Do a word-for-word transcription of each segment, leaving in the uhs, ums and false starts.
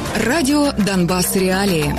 Радио «Донбасс. Реалии».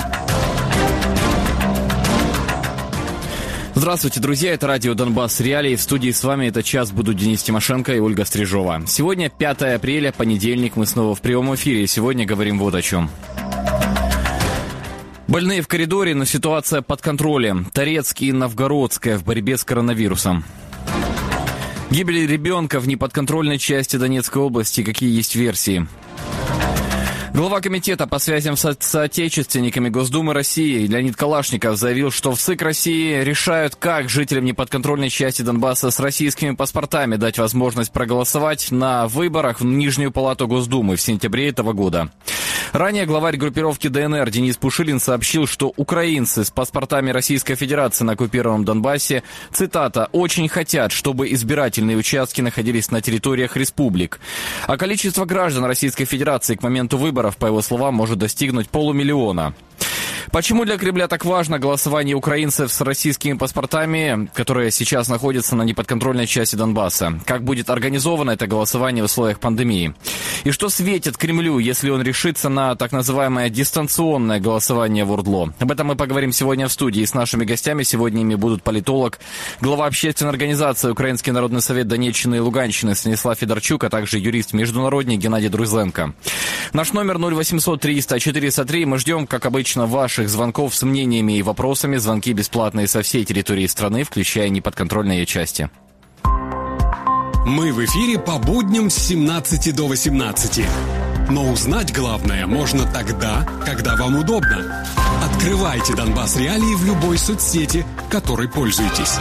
Здравствуйте, друзья, это радио «Донбасс. Реалии». В студии с вами этот час будут Денис Тимошенко и Ольга Стрижова. Сегодня пятое апреля, понедельник, мы снова в прямом эфире, и сегодня говорим вот о чем. Больные в коридоре, но ситуация под контролем. Торецк и Новгородская в борьбе с коронавирусом. Гибель ребенка в неподконтрольной части Донецкой области. Какие есть версии? Глава комитета по связям с соотечественниками Госдумы России Леонид Калашников заявил, что в СИК России решают, как жителям неподконтрольной части Донбасса с российскими паспортами дать возможность проголосовать на выборах в Нижнюю палату Госдумы в сентябре этого года. Ранее главарь группировки ДНР Денис Пушилин сообщил, что украинцы с паспортами Российской Федерации на оккупированном Донбассе, цитата, «очень хотят, чтобы избирательные участки находились на территориях республик». А количество граждан Российской Федерации к моменту выборов, по его словам, может достигнуть полумиллиона. Почему для Кремля так важно голосование украинцев с российскими паспортами, которые сейчас находятся на неподконтрольной части Донбасса? Как будет организовано это голосование в условиях пандемии? И что светит Кремлю, если он решится на так называемое дистанционное голосование в ОРДЛО? Об этом мы поговорим сегодня в студии с нашими гостями. Сегодня ими будут политолог, глава общественной организации Украинский народный совет Донеччины и Луганщины Станислав Федорчук, а также юрист-международник Геннадий Друзленко. Наш номер ноль восемьсот триста четыреста три. Мы ждем, как обычно, ваших звонков с мнениями и вопросами. Звонки бесплатные со всей территории страны, включая неподконтрольные части. Мы в эфире по будням с семнадцати до восемнадцати. Но узнать главное можно тогда, когда вам удобно. Открывайте «Донбасс. Реалии» в любой соцсети, которой пользуетесь.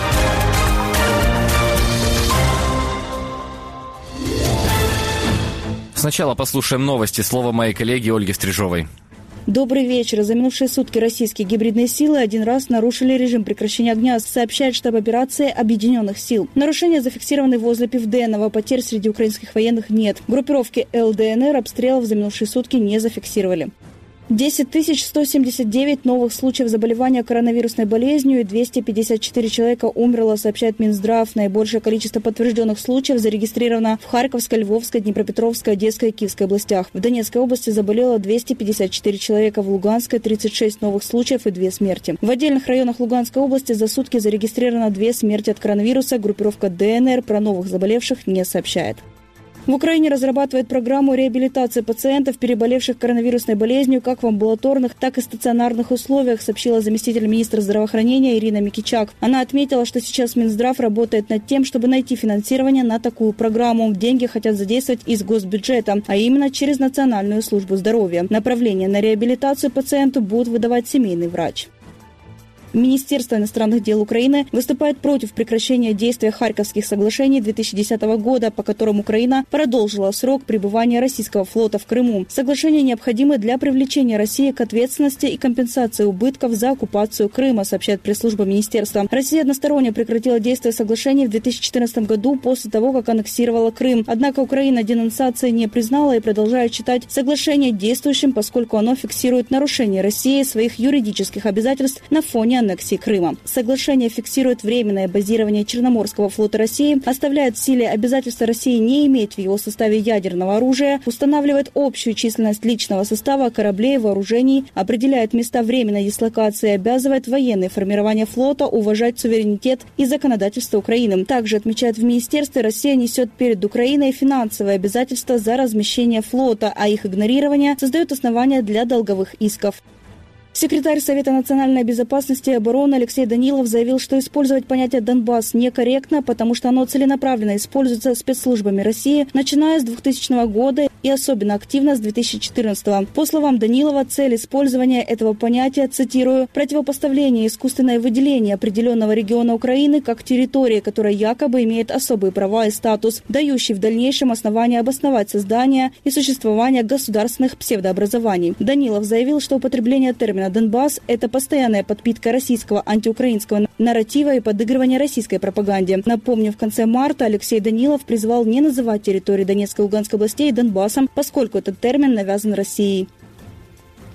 Сначала послушаем новости. Слово моей коллеги Ольги Стрижовой. Добрый вечер. За минувшие сутки российские гибридные силы один раз нарушили режим прекращения огня, сообщает штаб операции Объединенных сил. Нарушения зафиксированы возле Пивденного. Потерь среди украинских военных нет. Группировки ЛДНР обстрелов за минувшие сутки не зафиксировали. десять тысяч сто семьдесят девять новых случаев заболевания коронавирусной болезнью и двести пятьдесят четыре человека умерло, сообщает Минздрав. Наибольшее количество подтвержденных случаев зарегистрировано в Харьковской, Львовской, Днепропетровской, Одесской и Киевской областях. В Донецкой области заболело двести пятьдесят четыре человека, в Луганской тридцать шесть новых случаев и две смерти. В отдельных районах Луганской области за сутки зарегистрировано две смерти от коронавируса. Группировка ДНР про новых заболевших не сообщает. В Украине разрабатывает программу реабилитации пациентов, переболевших коронавирусной болезнью, как в амбулаторных, так и стационарных условиях, сообщила заместитель министра здравоохранения Ирина Микичак. Она отметила, что сейчас Минздрав работает над тем, чтобы найти финансирование на такую программу. Деньги хотят задействовать из госбюджета, а именно через Национальную службу здоровья. Направление на реабилитацию пациенту будет выдавать семейный врач. Министерство иностранных дел Украины выступает против прекращения действия Харьковских соглашений две тысячи десятого года, по которым Украина продолжила срок пребывания российского флота в Крыму. Соглашения необходимы для привлечения России к ответственности и компенсации убытков за оккупацию Крыма, сообщает пресс-служба министерства. Россия односторонне прекратила действие соглашений в две тысячи четырнадцатом году после того, как аннексировала Крым. Однако Украина денонсации не признала и продолжает считать соглашение действующим, поскольку оно фиксирует нарушение России своих юридических обязательств на фоне аннексии Крыма. Соглашение фиксирует временное базирование Черноморского флота России, оставляет в силе обязательства России не иметь в его составе ядерного оружия, устанавливает общую численность личного состава кораблей, вооружений, определяет места временной дислокации, обязывает военные формирования флота уважать суверенитет и законодательство Украины. Также отмечает в министерстве, Россия несет перед Украиной финансовые обязательства за размещение флота, а их игнорирование создает основания для долговых исков. Секретарь Совета национальной безопасности и обороны Алексей Данилов заявил, что использовать понятие «Донбасс» некорректно, потому что оно целенаправленно используется спецслужбами России, начиная с двухтысячного года и особенно активно с две тысячи четырнадцатого. По словам Данилова, цель использования этого понятия, цитирую, «противопоставление, искусственное выделение определенного региона Украины как территории, которая якобы имеет особые права и статус, дающий в дальнейшем основания обосновать создание и существование государственных псевдообразований». Данилов заявил, что употребление термина «Донбасс» – это постоянная подпитка российского антиукраинского нарратива и подыгрывание российской пропаганде. Напомню, в конце марта Алексей Данилов призвал не называть территории Донецкой и Луганской областей Донбассом, поскольку этот термин навязан Россией.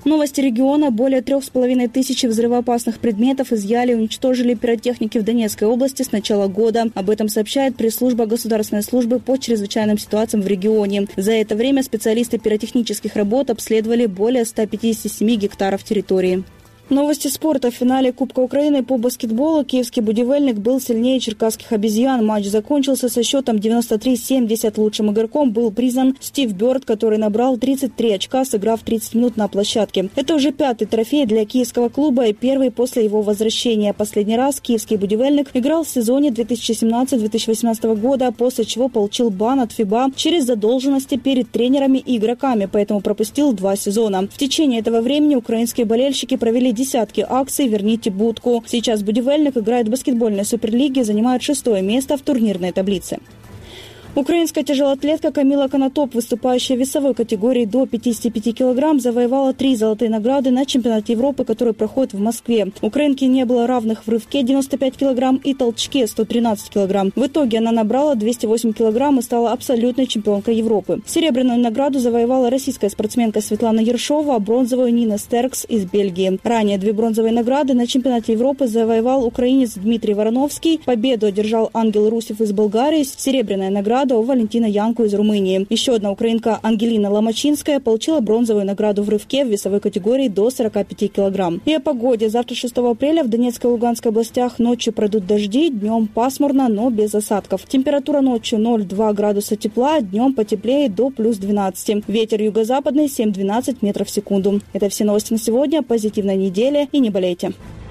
Новости региона. Более трех с половиной тысяч взрывоопасных предметов изъяли и уничтожили пиротехники в Донецкой области с начала года. Об этом сообщает пресс-служба Государственной службы по чрезвычайным ситуациям в регионе. За это время специалисты пиротехнических работ обследовали более ста пятидесяти семи гектаров территории. Новости спорта. В финале Кубка Украины по баскетболу киевский «Будивельник» был сильнее черкасских «Обезьян». Матч закончился со счетом девяносто три семьдесят. Лучшим игроком был признан Стив Бёрд, который набрал тридцать три очка, сыграв тридцать минут на площадке. Это уже пятый трофей для киевского клуба и первый после его возвращения. Последний раз киевский «Будивельник» играл в сезоне две тысячи семнадцатого — две тысячи восемнадцатого года, после чего получил бан от ФИБА через задолженности перед тренерами и игроками, поэтому пропустил два сезона. В течение этого времени украинские болельщики провели десятки акций «Верните будку». Сейчас «Будивельник» играет в баскетбольной суперлиге, занимает шестое место в турнирной таблице. Украинская тяжелоатлетка Камила Конотоп, выступающая в весовой категории до пятидесяти пяти килограмм, завоевала три золотые награды на чемпионате Европы, который проходит в Москве. Украинке не было равных в рывке девяносто пять килограмм и толчке сто тринадцать килограмм. В итоге она набрала двести восемь килограмм и стала абсолютной чемпионкой Европы. Серебряную награду завоевала российская спортсменка Светлана Ершова, а бронзовую Нина Стеркс из Бельгии. Ранее две бронзовые награды на чемпионате Европы завоевал украинец Дмитрий Вороновский. Победу одержал Ангел Русев из Болгарии. Серебряная награда у Валентина Янку из Румынии. Еще одна украинка Ангелина Ломачинская получила бронзовую награду в рывке в весовой категории до сорока пяти килограмм. И о погоде. Завтра, шестого апреля, в Донецкой и Луганской областях ночью пройдут дожди, днем пасмурно, но без осадков. Температура ночью ноль-два градуса тепла, днем потеплее до плюс двенадцати. Ветер юго-западный семь-двенадцать метров в секунду. Это все новости на сегодня. Позитивной недели и не болейте.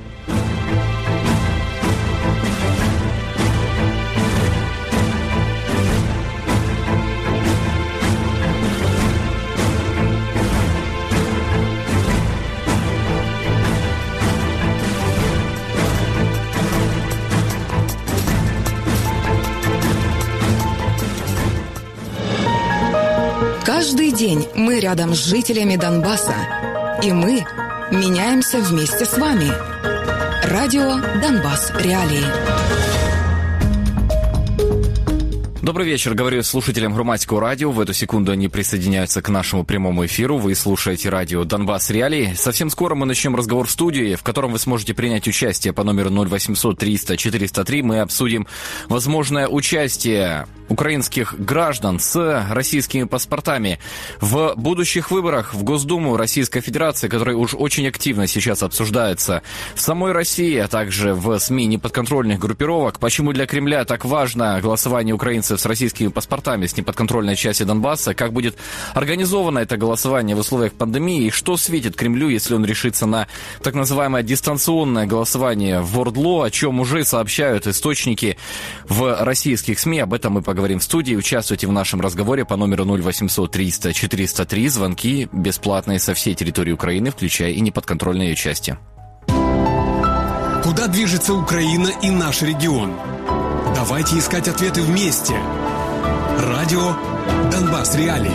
Каждый день мы рядом с жителями Донбасса. И мы меняемся вместе с вами. Радио «Донбасс. Реалии». Добрый вечер, говорю слушателям Громадского радио. В эту секунду они присоединяются к нашему прямому эфиру. Вы слушаете радио «Донбасс. Реалии». Совсем скоро мы начнем разговор в студии, в котором вы сможете принять участие по номеру ноль восемьсот триста четыреста три. Мы обсудим возможное участие украинских граждан с российскими паспортами в будущих выборах в Госдуму Российской Федерации, который уж очень активно сейчас обсуждается в самой России, а также в СМИ неподконтрольных группировок. Почему для Кремля так важно голосование украинцев с российскими паспортами с неподконтрольной части Донбасса, как будет организовано это голосование в условиях пандемии и что светит Кремлю, если он решится на так называемое дистанционное голосование в ОРДЛО, о чем уже сообщают источники в российских СМИ. Об этом мы поговорим в студии. Участвуйте в нашем разговоре по номеру ноль восемьсот триста четыреста три. Звонки бесплатные со всей территории Украины, включая и неподконтрольные ее части. Куда движется Украина и наш регион? Давайте искать ответы вместе. Радио «Донбасс. Реалии».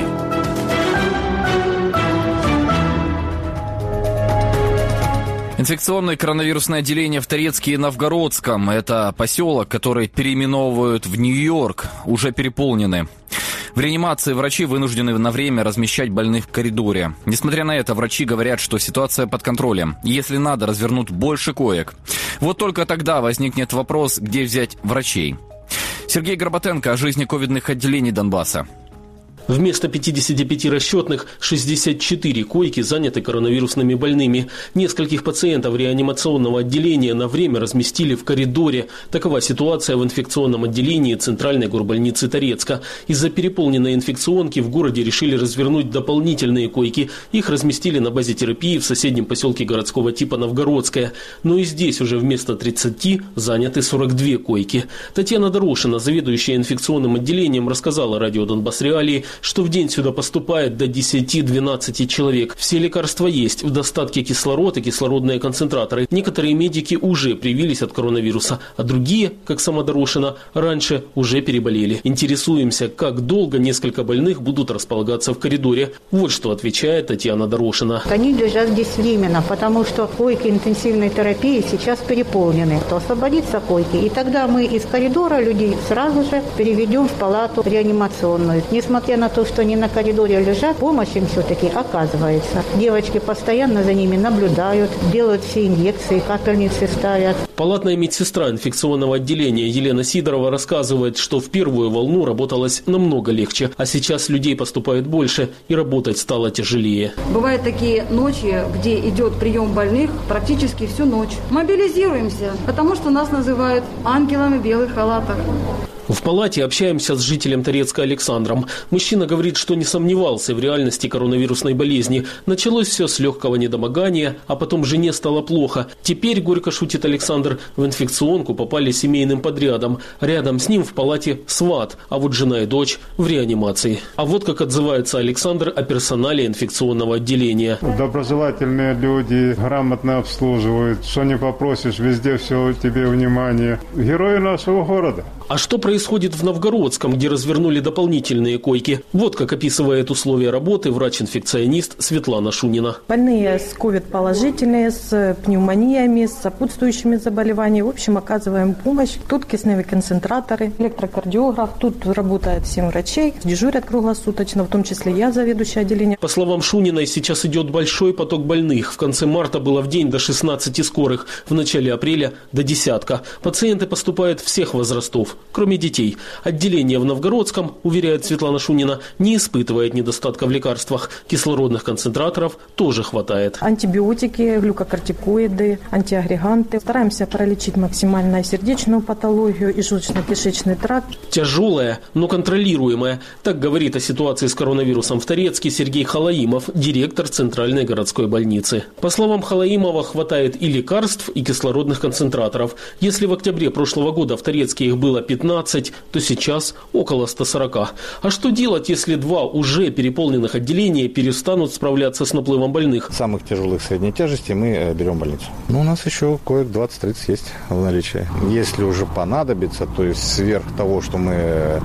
Инфекционное коронавирусное отделение в Торецке и Новгородском. Это поселок, который переименовывают в Нью-Йорк, уже переполнены. В реанимации врачи вынуждены на время размещать больных в коридоре. Несмотря на это, врачи говорят, что ситуация под контролем. Если надо, развернут больше коек. Вот только тогда возникнет вопрос, где взять врачей. Сергей Горбатенко о жизни ковидных отделений Донбасса. Вместо пятидесяти пяти расчетных шестьдесят четыре койки заняты коронавирусными больными. Нескольких пациентов реанимационного отделения на время разместили в коридоре. Такова ситуация в инфекционном отделении Центральной горбольницы Торецка. Из-за переполненной инфекционки в городе решили развернуть дополнительные койки. Их разместили на базе терапии в соседнем поселке городского типа Новгородская. Но и здесь уже вместо тридцати заняты сорок две койки. Татьяна Дорошина, заведующая инфекционным отделением, рассказала радио «Донбасс. Реалии», что в день сюда поступает до десяти-двенадцати человек. Все лекарства есть, в достатке кислород и кислородные концентраторы. Некоторые медики уже привились от коронавируса, а другие, как сама Дорошина, раньше уже переболели. Интересуемся, как долго несколько больных будут располагаться в коридоре. Вот что отвечает Татьяна Дорошина. Они лежат здесь временно, потому что койки интенсивной терапии сейчас переполнены. То освободится койки, и тогда мы из коридора людей сразу же переведем в палату реанимационную. Несмотря на на то, что они на коридоре лежат, помощь им все-таки оказывается. Девочки постоянно за ними наблюдают, делают все инъекции, капельницы ставят. Палатная медсестра инфекционного отделения Елена Сидорова рассказывает, что в первую волну работалось намного легче, а сейчас людей поступает больше и работать стало тяжелее. Бывают такие ночи, где идет прием больных практически всю ночь. Мобилизируемся, потому что нас называют ангелами в белых халатах. В палате общаемся с жителем Торецка Александром. Мужчина говорит, что не сомневался в реальности коронавирусной болезни. Началось все с легкого недомогания, а потом жене стало плохо. Теперь, горько шутит Александр, в инфекционку попали семейным подрядом. Рядом с ним в палате сват, а вот жена и дочь в реанимации. А вот как отзывается Александр о персонале инфекционного отделения. Доброжелательные люди, грамотно обслуживают. Что не попросишь, везде все тебе внимание. Герои нашего города. А что происходит в Новгородском, где развернули дополнительные койки? Вот как описывает условия работы врач-инфекционист Светлана Шунина. Больные с ковид-положительные, с пневмониями, с сопутствующими заболеваниями. В общем, оказываем помощь. Тут кисневые концентраторы, электрокардиограф. Тут работает семь врачей, дежурят круглосуточно, в том числе я, заведующая отделением. По словам Шуниной, сейчас идет большой поток больных. В конце марта было в день до шестнадцати скорых, в начале апреля до десятка. Пациенты поступают всех возрастов, кроме детей. Отделение в Новгородском, уверяет Светлана Шунина, не испытывает недостатка в лекарствах. Кислородных концентраторов тоже хватает. Антибиотики, глюкокортикоиды, антиагреганты. Стараемся пролечить максимально сердечную патологию и желудочно-кишечный тракт. Тяжелая, но контролируемая. Так говорит о ситуации с коронавирусом в Торецке Сергей Халаимов, директор Центральной городской больницы. По словам Халаимова, хватает и лекарств, и кислородных концентраторов. Если в октябре прошлого года в Торецке их было пятнадцать, то сейчас около ста сорока. А что делать, если два уже переполненных отделения перестанут справляться с наплывом больных? Самых тяжелых средней тяжести мы берем в больницу. Ну, у нас еще коек двадцать-тридцать есть в наличии. Если уже понадобится, то есть сверх того, что мы э,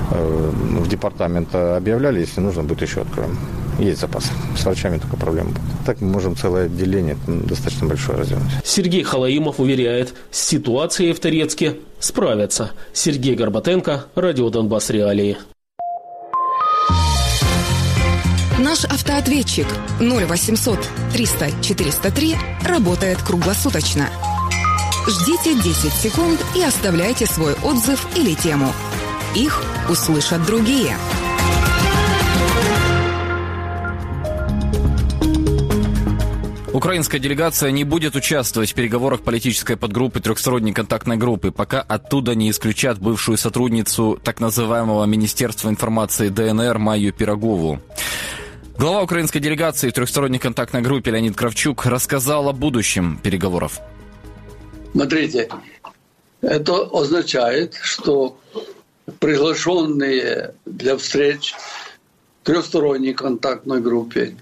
в департамент объявляли, если нужно будет, еще откроем. Есть запас. С врачами только проблема будет. Так мы можем целое отделение достаточно большое развернуть. Сергей Халаимов уверяет, с ситуацией в Торецке справятся. Сергей Горбатенко, Радио Донбасс Реалии. Наш автоответчик ноль восемьсот триста четыреста три работает круглосуточно. Ждите десять секунд и оставляйте свой отзыв или тему. Их услышат другие. Украинская делегация не будет участвовать в переговорах политической подгруппы трехсторонней контактной группы, пока оттуда не исключат бывшую сотрудницу так называемого Министерства информации ДНР Майю Пирогову. Глава украинской делегации в трехсторонней контактной группе Леонид Кравчук рассказал о будущем переговоров. Смотрите, это означает, что приглашенные для встреч в трехсторонней контактной группе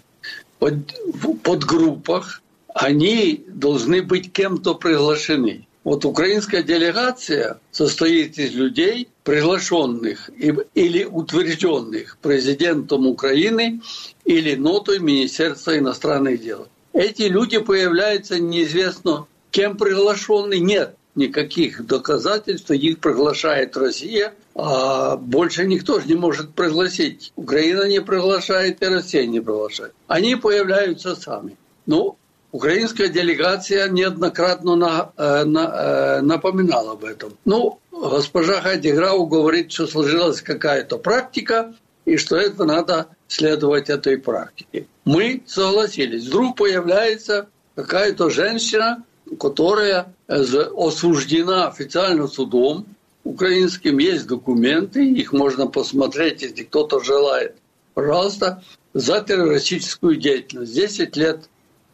в подгруппах, они должны быть кем-то приглашены. Вот украинская делегация состоит из людей, приглашенных или утвержденных президентом Украины или нотой Министерства иностранных дел. Эти люди появляются неизвестно кем приглашенные. Нет никаких доказательств, что их приглашает Россия, а больше никто же не может пригласить. Украина не приглашает, и Россия не приглашает. Они появляются сами. Ну, украинская делегация неоднократно на, на, напоминала об этом. Ну, госпожа Хайди Грау говорит, что сложилась какая-то практика, и что это надо следовать этой практике. Мы согласились. Вдруг появляется какая-то женщина, которая осуждена официально судом украинским, есть документы, их можно посмотреть, если кто-то желает. Пожалуйста, за террористическую деятельность. десять лет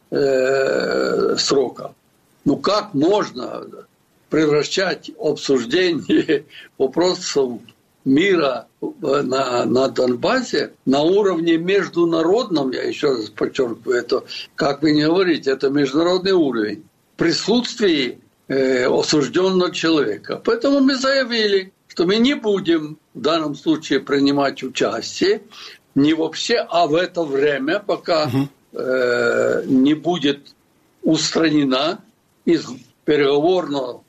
э, срока. Ну как можно превращать обсуждение вопросов мира на, на Донбассе на уровне международном, я еще раз подчеркиваю, это, как вы не говорите, это международный уровень, в присутствии э, осужденного человека. Поэтому мы заявили, что мы не будем в данном случае принимать участие, не вообще, а в это время, пока э, не будет устранена из переговорного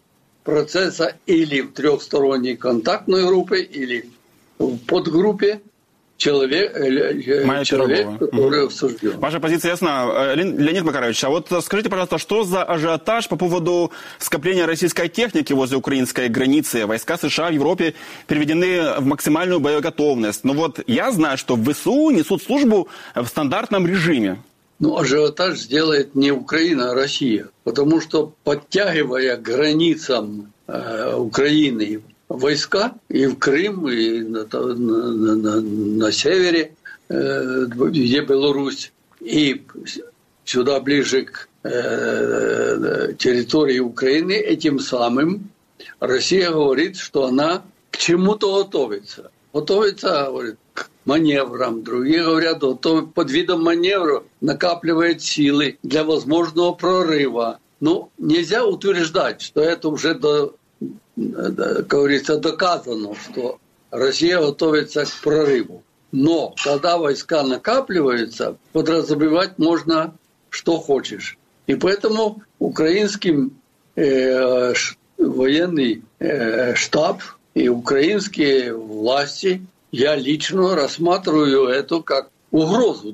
процесса или в трехсторонней контактной группе, или в подгруппе человек, человек который осужден. Ваша позиция ясна. Леонид Макарович, а вот скажите, пожалуйста, что за ажиотаж по поводу скопления российской техники возле украинской границы? Войска США в Европе переведены в максимальную боеготовность. Но вот я знаю, что в ВСУ несут службу в стандартном режиме. Ну, ажиотаж сделает не Украина, а Россия. Потому что, подтягивая к границам э, Украины войска и в Крым, и на, на, на, на севере, э, где Беларусь, и сюда ближе к э, территории Украины, этим самым Россия говорит, что она к чему-то готовится. Готовится, говорит, к маневрам. Другие говорят, готов, под видом маневра накапливает силы для возможного прорыва. Ну, нельзя утверждать, что это уже, до, как говорится, доказано, что Россия готовится к прорыву. Но когда войска накапливаются, подразумевать можно, что хочешь. И поэтому украинским э, ш, военный э, штаб и украинские власти, я лично рассматриваю это как угрозу.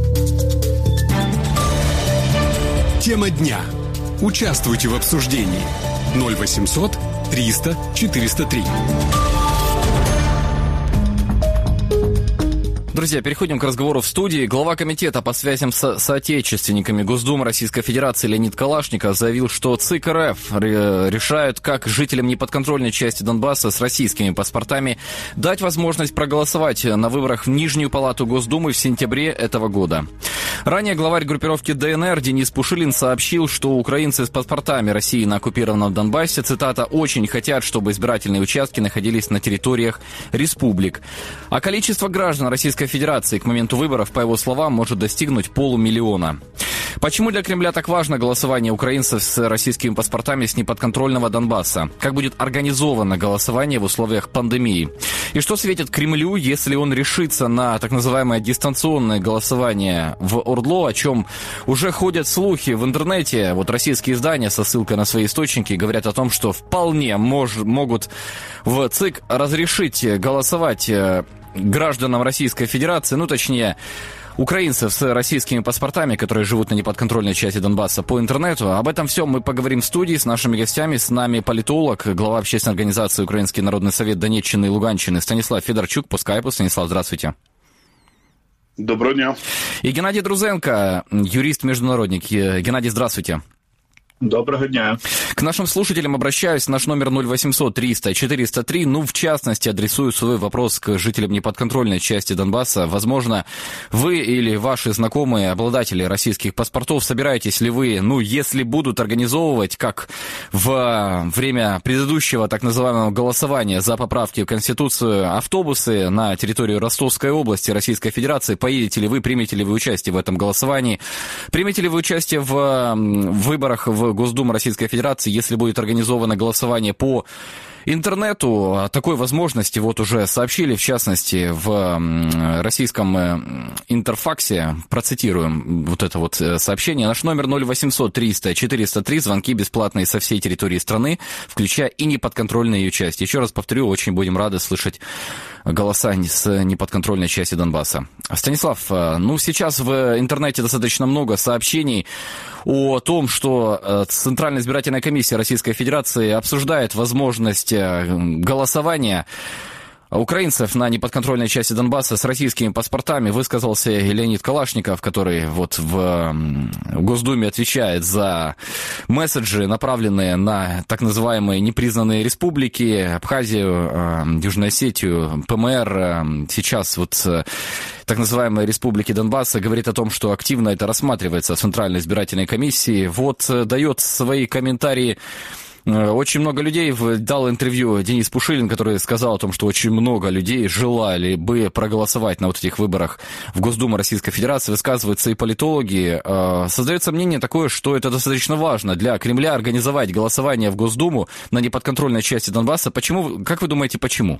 Тема дня. Участвуйте в обсуждении. ноль восемьсот триста четыреста три. Друзья, переходим к разговору в студии. Глава комитета по связям с соотечественниками Госдумы Российской Федерации Леонид Калашников заявил, что ЦИК РФ решают, как жителям неподконтрольной части Донбасса с российскими паспортами дать возможность проголосовать на выборах в Нижнюю палату Госдумы в сентябре этого года. Ранее главарь группировки ДНР Денис Пушилин сообщил, что украинцы с паспортами России на оккупированном Донбассе, цитата, «очень хотят, чтобы избирательные участки находились на территориях республик». А количество граждан Российской Федерации к моменту выборов, по его словам, может достигнуть полумиллиона. Почему для Кремля так важно голосование украинцев с российскими паспортами с неподконтрольного Донбасса? Как будет организовано голосование в условиях пандемии? И что светит Кремлю, если он решится на так называемое дистанционное голосование в ОРДЛО, о чем уже ходят слухи в интернете? Вот российские издания со ссылкой на свои источники говорят о том, что вполне мож, могут в ЦИК разрешить голосовать гражданам Российской Федерации, ну точнее украинцев с российскими паспортами, которые живут на неподконтрольной части Донбасса, по интернету. Об этом всем мы поговорим в студии с нашими гостями. С нами политолог, глава общественной организации Украинский народный совет Донеччины и Луганщины Станислав Федорчук по скайпу. Станислав, здравствуйте. Доброго дня. И Геннадий Друзенко, юрист-международник. Геннадий, здравствуйте. Доброго дня. К нашим слушателям обращаюсь. Наш номер ноль восемьсот триста четыреста три. Ну, в частности, адресую свой вопрос к жителям неподконтрольной части Донбасса. Возможно, вы или ваши знакомые, обладатели российских паспортов, собираетесь ли вы, ну, если будут организовывать, как в время предыдущего так называемого голосования за поправки в Конституцию, автобусы на территорию Ростовской области Российской Федерации, поедете ли вы, примете ли вы участие в этом голосовании, примете ли вы участие в выборах в Госдуму Российской Федерации, если будет организовано голосование по интернету. О такой возможности вот уже сообщили, в частности, в российском Интерфаксе. Процитируем вот это вот сообщение. Наш номер ноль восемьсот триста четыреста три. Звонки бесплатные со всей территории страны, включая и неподконтрольные ее части. Еще раз повторю, очень будем рады слышать голоса с неподконтрольной части Донбасса. Станислав, ну сейчас в интернете достаточно много сообщений о том, что Центральная избирательная комиссия Российской Федерации обсуждает возможность голосования украинцев на неподконтрольной части Донбасса с российскими паспортами. Высказался Леонид Калашников, который вот в Госдуме отвечает за месседжи, направленные на так называемые непризнанные республики, Абхазию, Южную Осетию, ПМР. Сейчас вот так называемые республики Донбасса говорит о том, что активно это рассматривается в Центральной избирательной комиссии. Вот дает свои комментарии. Очень много людей дал интервью Денис Пушилин, который сказал о том, что очень много людей желали бы проголосовать на вот этих выборах в Госдуму Российской Федерации. Высказываются и политологи. Создается мнение такое, что это достаточно важно для Кремля организовать голосование в Госдуму на неподконтрольной части Донбасса. Почему? Как вы думаете, почему?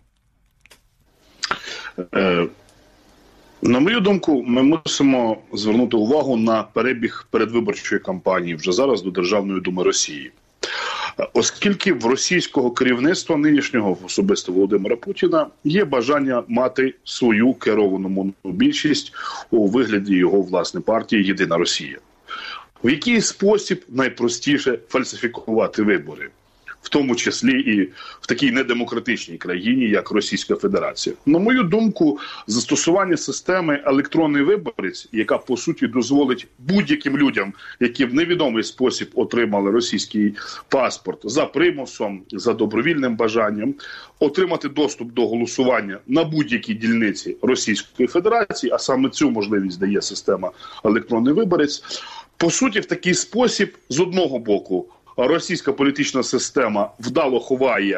На мою думку, ми мусимо звернути увагу на перебіг передвиборчої кампанії вже зараз до Державної Думи Росії. Оскільки в російського керівництва нинішнього, особисто Володимира Путіна, є бажання мати свою керовану монобільшість у вигляді його, власне, партії «Єдина Росія». В який спосіб найпростіше фальсифікувати вибори? В тому числі і в такій недемократичній країні, як Російська Федерація. На мою думку, застосування системи електронний виборець, яка по суті дозволить будь-яким людям, які в невідомий спосіб отримали російський паспорт за примусом, за добровільним бажанням, отримати доступ до голосування на будь-якій дільниці Російської Федерації, а саме цю можливість дає система електронний виборець, по суті в такий спосіб, з одного боку, російська політична система вдало ховає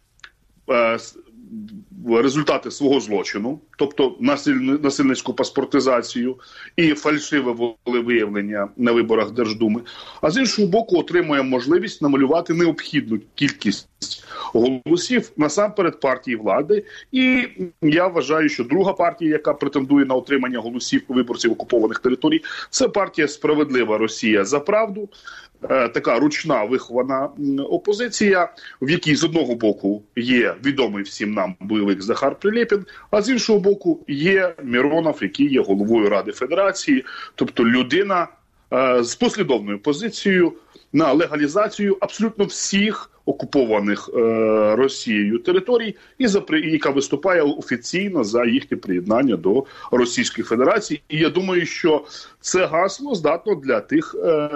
е, результати свого злочину, тобто насиль, насильницьку паспортизацію і фальшиве волевиявлення на виборах Держдуми, а з іншого боку отримує можливість намалювати необхідну кількість голосів насамперед партії влади. І я вважаю, що друга партія, яка претендує на отримання голосів виборців окупованих територій, це партія «Справедлива Росія за правду», така ручна вихована опозиція, в якій з одного боку є відомий всім нам бойовик Захар Прилєпін, а з іншого боку є Миронов, який є головою Ради Федерації, тобто людина е, з послідовною позицією на легалізацію абсолютно всіх окупованих е, Росією територій, і за, яка виступає офіційно за їхнє приєднання до Російської Федерації. І я думаю, що це гасло здатно для тих е,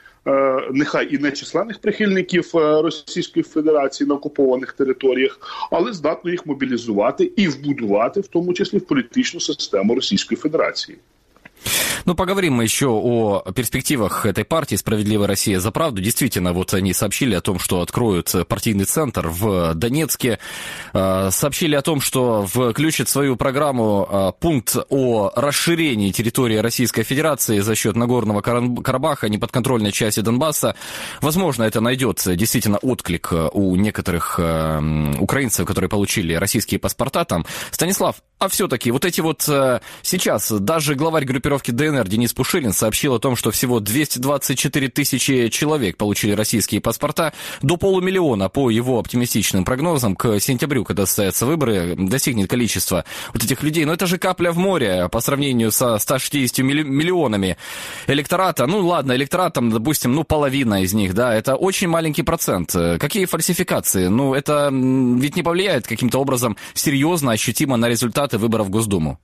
нехай і нечисленних прихильників Російської Федерації на окупованих територіях, але здатно їх мобілізувати і вбудувати, в тому числі в політичну систему Російської Федерації. Ну, поговорим мы еще о перспективах этой партии «Справедливая Россия за правду». Действительно, вот они сообщили о том, что откроют партийный центр в Донецке. Сообщили о том, что включат в свою программу пункт о расширении территории Российской Федерации за счет Нагорного Карабаха, неподконтрольной части Донбасса. Возможно, это найдет действительно отклик у некоторых украинцев, которые получили российские паспорта там. Станислав, а все-таки вот эти вот сейчас даже главарь группировки ДНР Денис Пушилин сообщил о том, что всего двести двадцать четыре тысячи человек получили российские паспорта. До полумиллиона, по его оптимистичным прогнозам, к сентябрю, когда состоятся выборы, достигнет количество вот этих людей. Но это же капля в море по сравнению со ста шестьюдесятью миллионами электората. Ну ладно, электоратом, допустим, ну половина из них, да, это очень маленький процент. Какие фальсификации? Ну это ведь не повлияет каким-то образом серьезно, ощутимо на результаты выборов в Госдуму.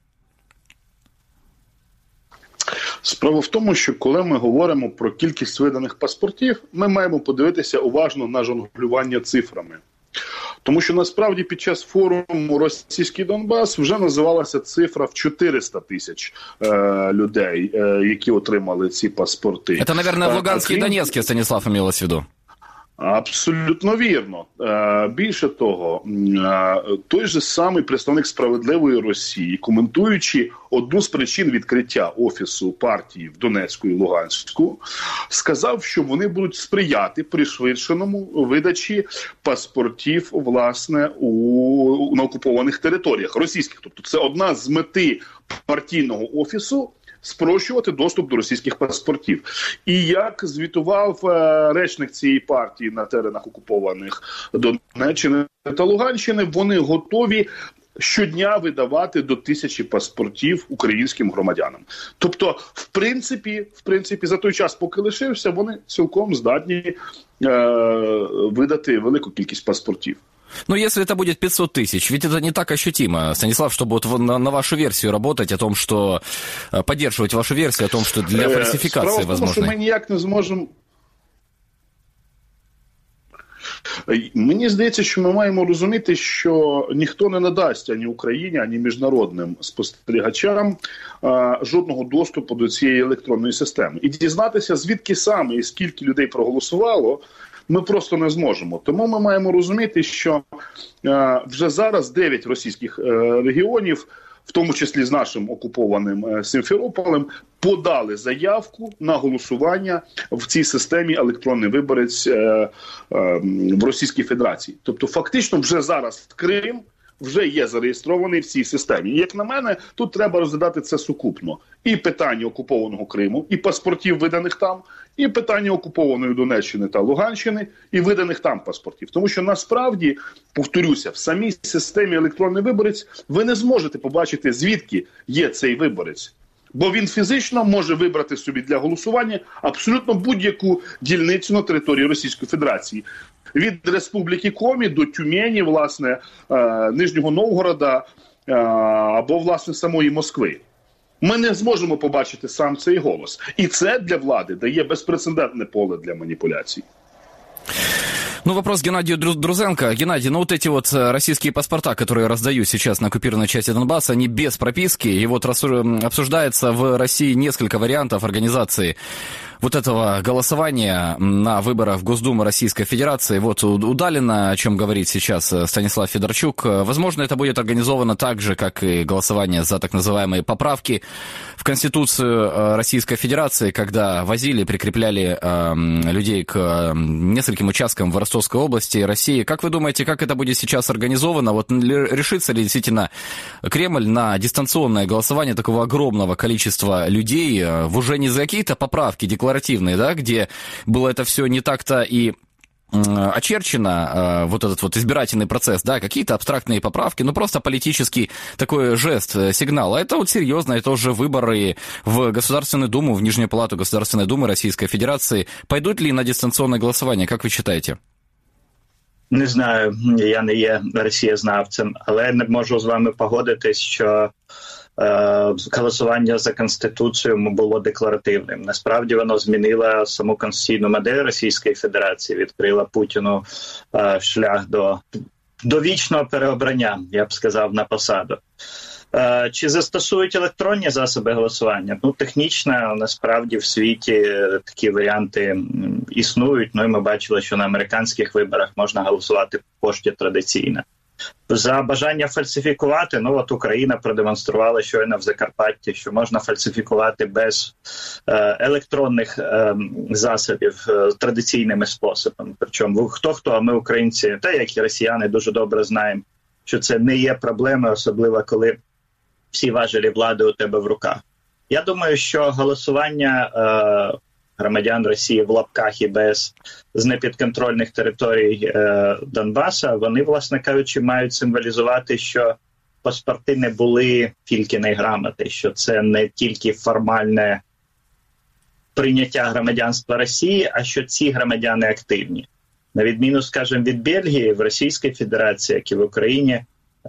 Справа в тому, що коли ми говоримо про кількість виданих паспортів, ми маємо подивитися уважно на жонглювання цифрами. Тому що насправді під час форуму «Російський Донбас» вже називалася цифра в чотириста тисяч е, людей, е, які отримали ці паспорти. Це, мабуть, в Луганській і Донецькій, Станіслав, имелось в виду. Абсолютно вірно. Більше того, той же самий представник «Справедливої Росії», коментуючи одну з причин відкриття офісу партії в Донецьку і Луганську, сказав, що вони будуть сприяти пришвидшеному видачі паспортів, власне, у, на окупованих територіях російських. Тобто це одна з мети партійного офісу – спрощувати доступ до російських паспортів. І як звітував е, речник цієї партії на теренах окупованих Донеччини та Луганщини, вони готові щодня видавати до тисячі паспортів українським громадянам. Тобто, в принципі, в принципі, за той час, поки лишився, вони цілком здатні е, видати велику кількість паспортів. Ну, если это будет пятьсот тысяч, ведь это не так ощутимо, Станислав, чтобы вот на, на вашу версию работать, о том, что поддерживать вашу версию, о том, что для фальсификации возможно. Справа в тому, що ми ніяк не зможемо. Мені здається, що ми маємо розуміти, що ніхто не надасть ані Україні, ані міжнародним спостерігачам а, жодного доступу до цієї електронної системи. І дізнатися, звідки саме і скільки людей проголосувало, ми просто не зможемо. Тому ми маємо розуміти, що е, вже зараз дев'ять російських е, регіонів, в тому числі з нашим окупованим е, Сімферополем, подали заявку на голосування в цій системі електронний виборець е, е, в Російській Федерації. Тобто фактично вже зараз Крим вже є зареєстрований в цій системі. І, як на мене, тут треба розглядати це сукупно. І питання окупованого Криму, і паспортів, виданих там, і питання окупованої Донеччини та Луганщини, і виданих там паспортів. Тому що насправді, повторюся, в самій системі електронний виборець ви не зможете побачити, звідки є цей виборець. Бо він фізично може вибрати собі для голосування абсолютно будь-яку дільницю на території Російської Федерації. Від Республіки Комі до Тюмені, власне, Нижнього Новгорода або, власне, самої Москви. Ми не зможемо побачити сам цей голос. І це для влади дає безпрецедентне поле для маніпуляцій. Ну, вопрос Геннадию Друзенко. Геннадий, ну вот эти вот российские паспорта, которые раздают сейчас на оккупированной части Донбасса, они без прописки, и вот обсуждается в России несколько вариантов организации вот этого голосования на выборах в Госдуму Российской Федерации. Вот удалено, о чем говорит сейчас Станислав Федорчук. Возможно, это будет организовано так же, как и голосование за так называемые поправки в Конституцию Российской Федерации, когда возили, прикрепляли э, людей к э, нескольким участкам в Ростовской области России. Как вы думаете, как это будет сейчас организовано? Вот решится ли действительно Кремль на дистанционное голосование такого огромного количества людей э, уже не за какие-то поправки декларативные, да, где было это все не так-то и очерчено, э, вот этот вот избирательный процесс, да, какие-то абстрактные поправки, ну просто политический такой жест, сигнал. А это вот серьезно, это уже выборы в Государственную Думу, в Нижнюю Палату Государственной Думы Российской Федерации. Пойдут ли на дистанционное голосование, как вы считаете? Не знаю, я не є росієзнавцем, але не можу з вами погодитись, що е, голосування за Конституцію було декларативним. Насправді воно змінило саму конституційну модель Російської Федерації, відкрила Путіну е, шлях до, до вічного переобрання, я б сказав, на посаду. Е, чи застосують електронні засоби голосування? Ну, технічно, насправді, в світі такі варіанти існують. Ну, і ми бачили, що на американських виборах можна голосувати по пошті традиційно. За бажання фальсифікувати, ну, от Україна продемонструвала щойно в Закарпатті, що можна фальсифікувати без е, електронних е, засобів е, традиційними способами. Причому хто-хто, а ми українці, та як і росіяни, дуже добре знаємо, що це не є проблемою, особливо коли всі важелі влади у тебе в руках. Я думаю, що голосування е, громадян Росії в лапках і без з непідконтрольних територій е, Донбаса, вони, власне кажучи, мають символізувати, що паспорти не були тільки неграмоти, що це не тільки формальне прийняття громадянства Росії, а що ці громадяни активні. На відміну, скажімо, від Бельгії, в Російській Федерації, як і в Україні,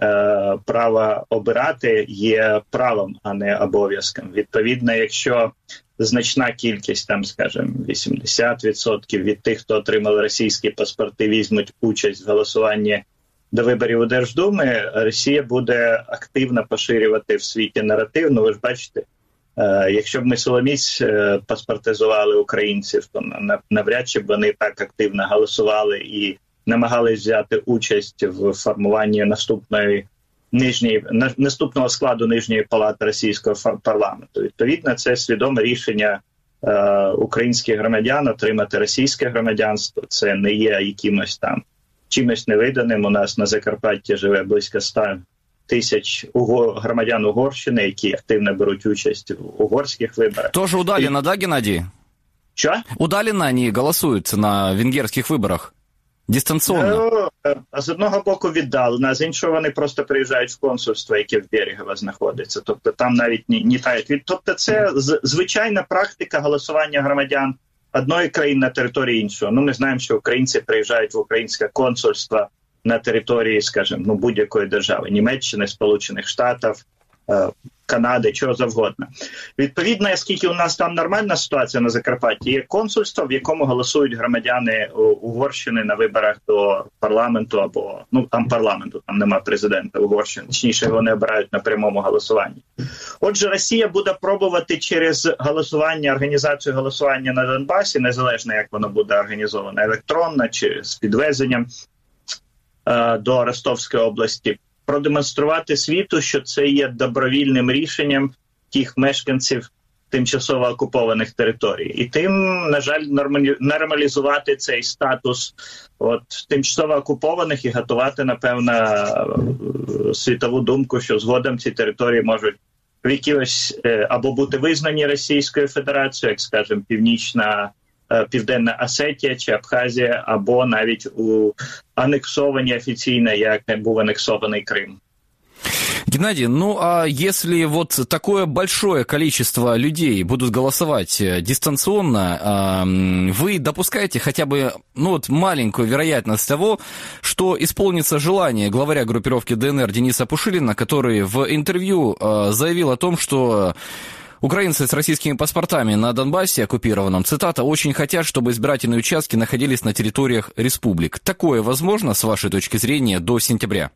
право обирати є правом, а не обов'язком. Відповідно, якщо значна кількість, там, скажімо, вісімдесят відсотків від тих, хто отримали російські паспорти, візьмуть участь в голосуванні до виборів у Держдуми, Росія буде активно поширювати в світі наратив. Ну, ви ж бачите, якщо б ми силоміць паспортизували українців, то навряд чи б вони так активно голосували і намагались взяти участь в формуванні наступної нижньої наступного складу Нижньої палати російського парламенту. Відповідно, це свідоме рішення е, українських громадян отримати російське громадянство. Це не є якимось там чимось невиданим. У нас на Закарпатті живе близько ста тисяч уго... громадян Угорщини, які активно беруть участь в угорських виборах. Тоже удалено, І... да, Геннадій? Що? Удалено вони голосують на венгерських виборах? Дистанційно? А з одного боку віддалено, а з іншого вони просто приїжджають в консульство, яке в Берегово знаходиться. Тобто там навіть не, не тають. Тобто це з, звичайна практика голосування громадян одної країни на території іншого. Ну, ми знаємо, що українці приїжджають в українське консульство на території, скажімо, ну, будь-якої держави. Німеччини, Сполучених Штатів, Канади, чого завгодно. Відповідно, оскільки у нас там нормальна ситуація на Закарпатті, є консульство, в якому голосують громадяни Угорщини на виборах до парламенту або, ну, там парламенту, там нема президента Угорщини, точніше, вони обирають на прямому голосуванні. Отже, Росія буде пробувати через голосування, організацію голосування на Донбасі, незалежно як воно буде організовано, електронно чи з підвезенням е, до Ростовської області, продемонструвати світу, що це є добровільним рішенням тих мешканців тимчасово окупованих територій. І тим, на жаль, нормалізувати цей статус от, тимчасово окупованих і готувати, напевно, світову думку, що згодом ці території можуть в якихось або бути визнані Російською Федерацією, як, скажімо, Північна, Південна Осетія чи Абхазія, або навіть у анексовані офіційно, як був анексований Крим. Геннадий, ну а если вот такое большое количество людей будут голосовать дистанционно, вы допускаете хотя бы ну, вот маленькую вероятность того, что исполнится желание главаря группировки ДНР Дениса Пушилина, который в интервью заявил о том, что украинцы с российскими паспортами на Донбассе оккупированном, цитата, очень хотят, чтобы избирательные участки находились на территориях республик. Такое возможно, с вашей точки зрения, до сентября?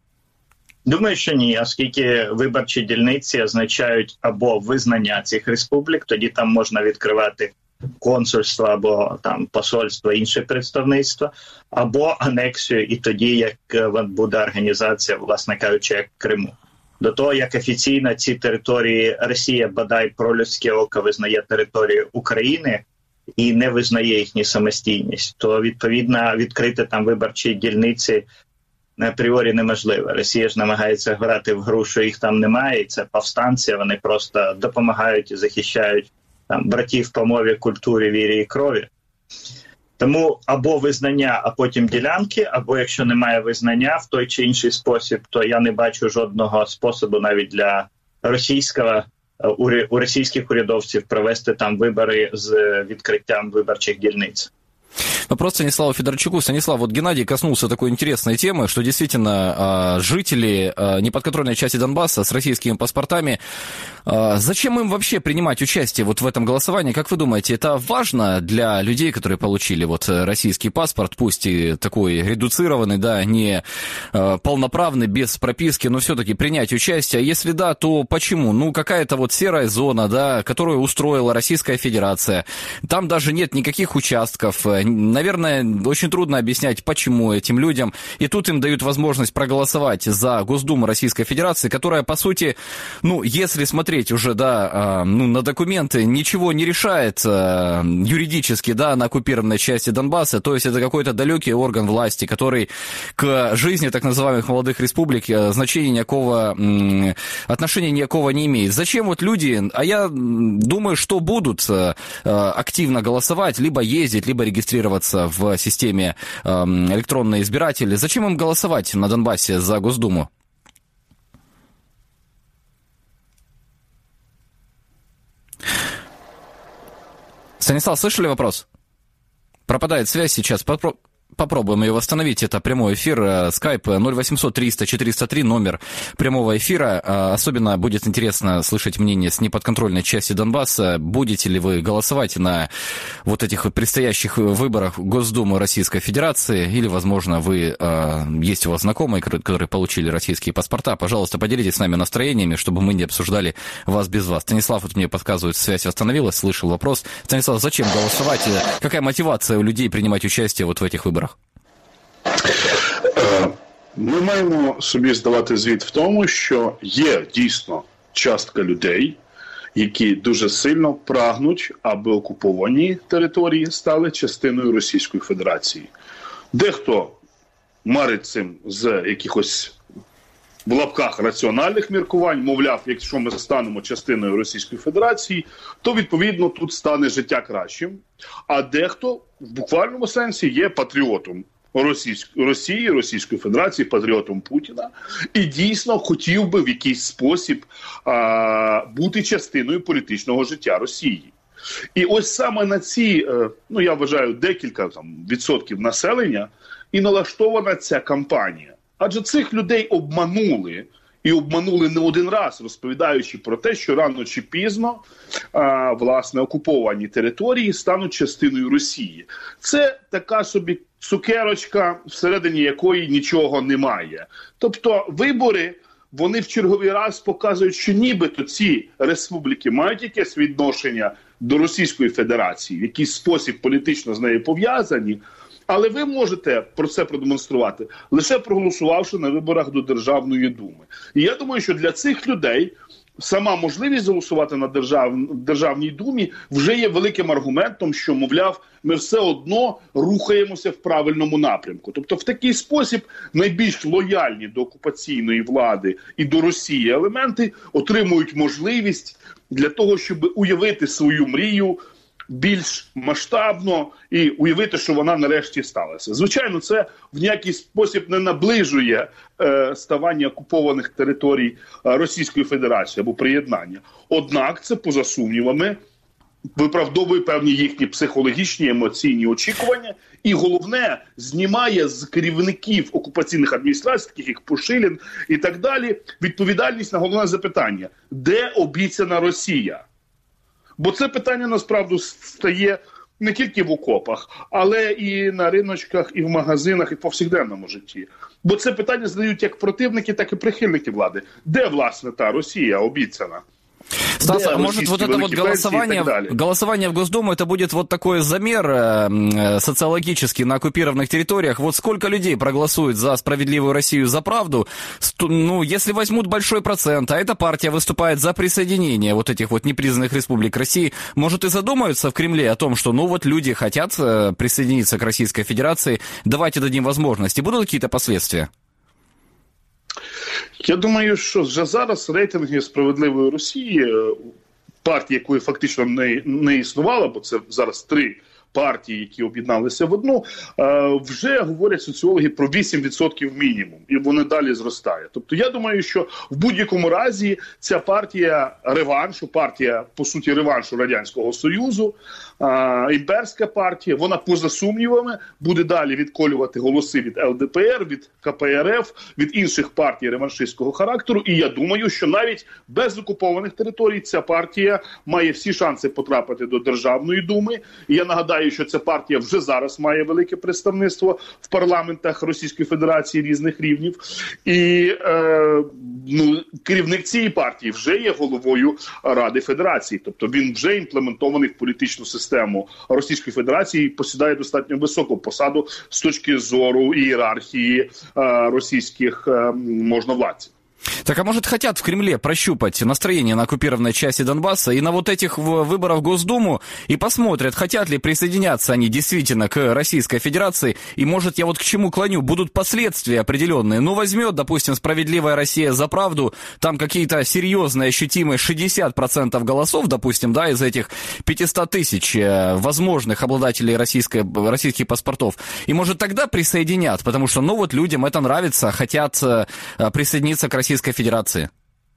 Думаю, що ні, оскільки виборчі дільниці означають або визнання цих республік, тоді там можна відкривати консульство або там посольство, інше представництво, або анексію, і тоді як буде організація, власне кажучи, як Криму. До того, як офіційно ці території Росія, бодай пролюдське око, визнає територію України і не визнає їхню самостійність, то, відповідно, відкрити там виборчі дільниці апріорі неможливо. Росія ж намагається грати в гру, що їх там немає, і це повстанці, вони просто допомагають і захищають там братів по мові, культурі, вірі і крові. Тому або визнання, а потім ділянки, або якщо немає визнання в той чи інший спосіб, то я не бачу жодного способу навіть для російського, у російських урядовців провести там вибори з відкриттям виборчих дільниць. Вопрос Станиславу Федорчуку. Станислав, вот Геннадий коснулся такой интересной темы, что действительно жители неподконтрольной части Донбасса с российскими паспортами, зачем им вообще принимать участие вот в этом голосовании? Как вы думаете, это важно для людей, которые получили вот российский паспорт, пусть и такой редуцированный, да, не полноправный, без прописки, но все-таки принять участие? Если да, то почему? Ну, какая-то вот серая зона, да, которую устроила Российская Федерация. Там даже нет никаких участков. Наверное, очень трудно объяснять, почему этим людям. И тут им дают возможность проголосовать за Госдуму Российской Федерации, которая, по сути, ну, если смотреть уже, да, ну, на документы, ничего не решает юридически, да, на оккупированной части Донбасса. То есть это какой-то далекий орган власти, который к жизни так называемых молодых республик значения никакого, отношения никакого не имеет. Зачем вот люди, а я думаю, что будут активно голосовать, либо ездить, либо регистрироваться в системе э, электронные избиратели. Зачем им голосовать на Донбассе за Госдуму? Станислав, слышали вопрос? Пропадает связь сейчас. Попро... Попробуем ее восстановить. Это прямой эфир. Скайп ноль восемьсот триста четыреста три, номер прямого эфира. Особенно будет интересно слышать мнение с неподконтрольной части Донбасса. Будете ли вы голосовать на вот этих предстоящих выборах Госдумы Российской Федерации? Или, возможно, вы, есть у вас знакомые, которые получили российские паспорта. Пожалуйста, поделитесь с нами настроениями, чтобы мы не обсуждали вас без вас. Станислав, вот мне подсказывает, связь восстановилась, слышал вопрос. Станислав, зачем голосовать? Какая мотивация у людей принимать участие вот в этих выборах? Ми маємо собі здавати звіт в тому, що є дійсно частка людей, які дуже сильно прагнуть, аби окуповані території стали частиною Російської Федерації. Дехто марить цим з якихось в лапках раціональних міркувань, мовляв, якщо ми станемо частиною Російської Федерації, то відповідно тут стане життя кращим. А дехто в буквальному сенсі є патріотом Росії, Російської Федерації, патріотом Путіна, і дійсно хотів би в якийсь спосіб а, бути частиною політичного життя Росії. І ось саме на ці, ну я вважаю, декілька там, відсотків населення і налаштована ця кампанія. Адже цих людей обманули, і обманули не один раз, розповідаючи про те, що рано чи пізно а, власне окуповані території стануть частиною Росії. Це така собі цукерочка, всередині якої нічого немає. Тобто вибори, вони в черговий раз показують, що нібито ці республіки мають якесь відношення до Російської Федерації, в якийсь спосіб політично з нею пов'язані, але ви можете про це продемонструвати, лише проголосувавши на виборах до Державної Думи. І я думаю, що для цих людей сама можливість голосувати на держав... Державній Думі вже є великим аргументом, що, мовляв, ми все одно рухаємося в правильному напрямку. Тобто в такий спосіб найбільш лояльні до окупаційної влади і до Росії елементи отримують можливість для того, щоб уявити свою мрію більш масштабно і уявити, що вона нарешті сталася. Звичайно, це в ніякий спосіб не наближує е, ставання окупованих територій е, Російської Федерації або приєднання. Однак це, поза сумнівами, виправдовує певні їхні психологічні, емоційні очікування і, головне, знімає з керівників окупаційних адміністрацій, таких як Пушилін і так далі, відповідальність на головне запитання – де обіцяна Росія? Бо це питання, насправді, стає не тільки в окопах, але і на риночках, і в магазинах, і в повсякденному житті. Бо це питання задають як противники, так і прихильники влади. Де, власне, та Росія обіцяна? Стас, а может вот это вот голосование, голосование в Госдуму, это будет вот такой замер э, социологический на оккупированных территориях? Вот сколько людей проголосует за справедливую Россию, за правду? Ну, если возьмут большой процент, а эта партия выступает за присоединение вот этих вот непризнанных республик России, может и задумаются в Кремле о том, что ну вот люди хотят э, присоединиться к Российской Федерации, давайте дадим возможность. И будут какие-то последствия? Я думаю, що вже зараз рейтинги «Справедливої Росії», партії, якої фактично не, не існувало, бо це зараз три партії, які об'єдналися в одну, вже говорять соціологи про вісім відсотків мінімум, і вони далі зростають. Тобто я думаю, що в будь-якому разі ця партія реваншу, партія, по суті, реваншу Радянського Союзу, імперська партія, вона поза сумнівами буде далі відколювати голоси від ел де пе ер, від ка пе ер еф, від інших партій реваншистського характеру, і я думаю, що навіть без окупованих територій ця партія має всі шанси потрапити до Державної Думи. І я нагадаю, що ця партія вже зараз має велике представництво в парламентах Російської Федерації різних рівнів. І е, ну, керівник цієї партії вже є головою Ради Федерації. Тобто він вже імплементований в політичну систему Російської Федерації і посідає достатньо високу посаду з точки зору ієрархії е, російських е, можновладців. Так а может хотят в Кремле прощупать настроение на оккупированной части Донбасса и на вот этих выборах в Госдуму и посмотрят, хотят ли присоединяться они действительно к Российской Федерации, и может я вот к чему клоню, будут последствия определенные. Ну возьмет, допустим, «Справедливая Россия за правду», там какие-то серьезные, ощутимые шестьдесят процентов голосов, допустим, да, из этих пятьсот тысяч возможных обладателей российской, российских паспортов, и может тогда присоединят, потому что, ну вот людям это нравится, хотят присоединиться к Российской Федерації?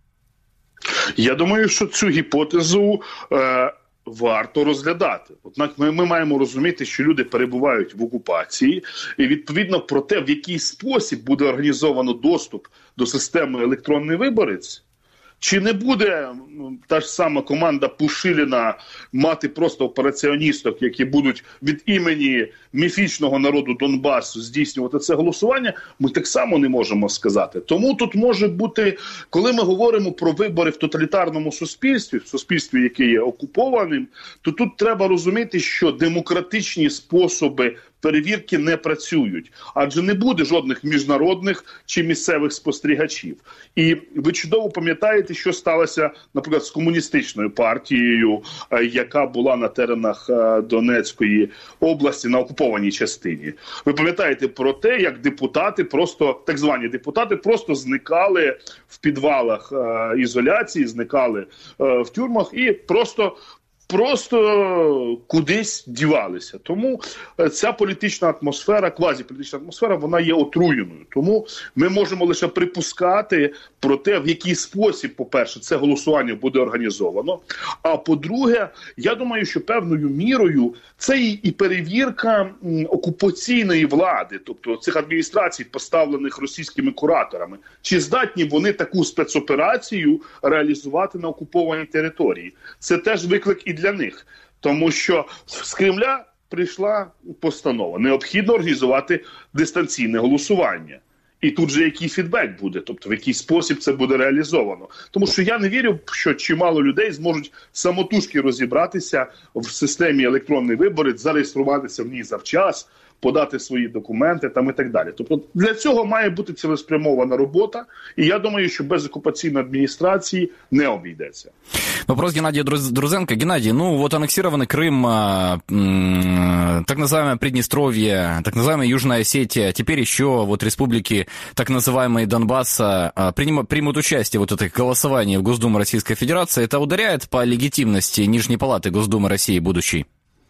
Я думаю, що цю гіпотезу е, варто розглядати. Однак ми, ми маємо розуміти, що люди перебувають в окупації, і відповідно про те, в який спосіб буде організовано доступ до системи електронний виборець, чи не буде та ж сама команда Пушиліна мати просто операціоністок, які будуть від імені міфічного народу Донбасу здійснювати це голосування, ми так само не можемо сказати. Тому тут може бути, коли ми говоримо про вибори в тоталітарному суспільстві, в суспільстві, яке є окупованим, то тут треба розуміти, що демократичні способи перевірки не працюють, адже не буде жодних міжнародних чи місцевих спостерігачів. І ви чудово пам'ятаєте, що сталося, наприклад, з комуністичною партією, яка була на теренах Донецької області, на окупованій частині. Ви пам'ятаєте про те, як депутати просто, так звані депутати, просто зникали в підвалах ізоляції, зникали в тюрмах і просто просто кудись дівалися. Тому ця політична атмосфера, квазіполітична атмосфера, вона є отруєною. Тому ми можемо лише припускати про те, в який спосіб, по-перше, це голосування буде організовано. А по-друге, я думаю, що певною мірою це і перевірка окупаційної влади, тобто цих адміністрацій, поставлених російськими кураторами. Чи здатні вони таку спецоперацію реалізувати на окупованій території? Це теж виклик і для них. Тому що з Кремля прийшла постанова. Необхідно організувати дистанційне голосування. І тут же який фідбек буде, тобто в який спосіб це буде реалізовано. Тому що я не вірю, що чимало людей зможуть самотужки розібратися в системі електронний виборець, зареєструватися в ній завчас, подати свої документи там і так далі. Тобто для цього має бути цілеспрямована робота, і я думаю, що без окупаційної адміністрації не обійдеться. Вопрос Геннадия Друзенко. Геннадий, ну вот аннексированный Крым, так называемое Приднестровье, так называемая Южная Осетия, теперь еще вот республики так называемые Донбасса примут участие в вот этих голосовании в Госдуме Российской Федерации. Это ударяет по легитимности Нижней Палаты Госдумы России будущей?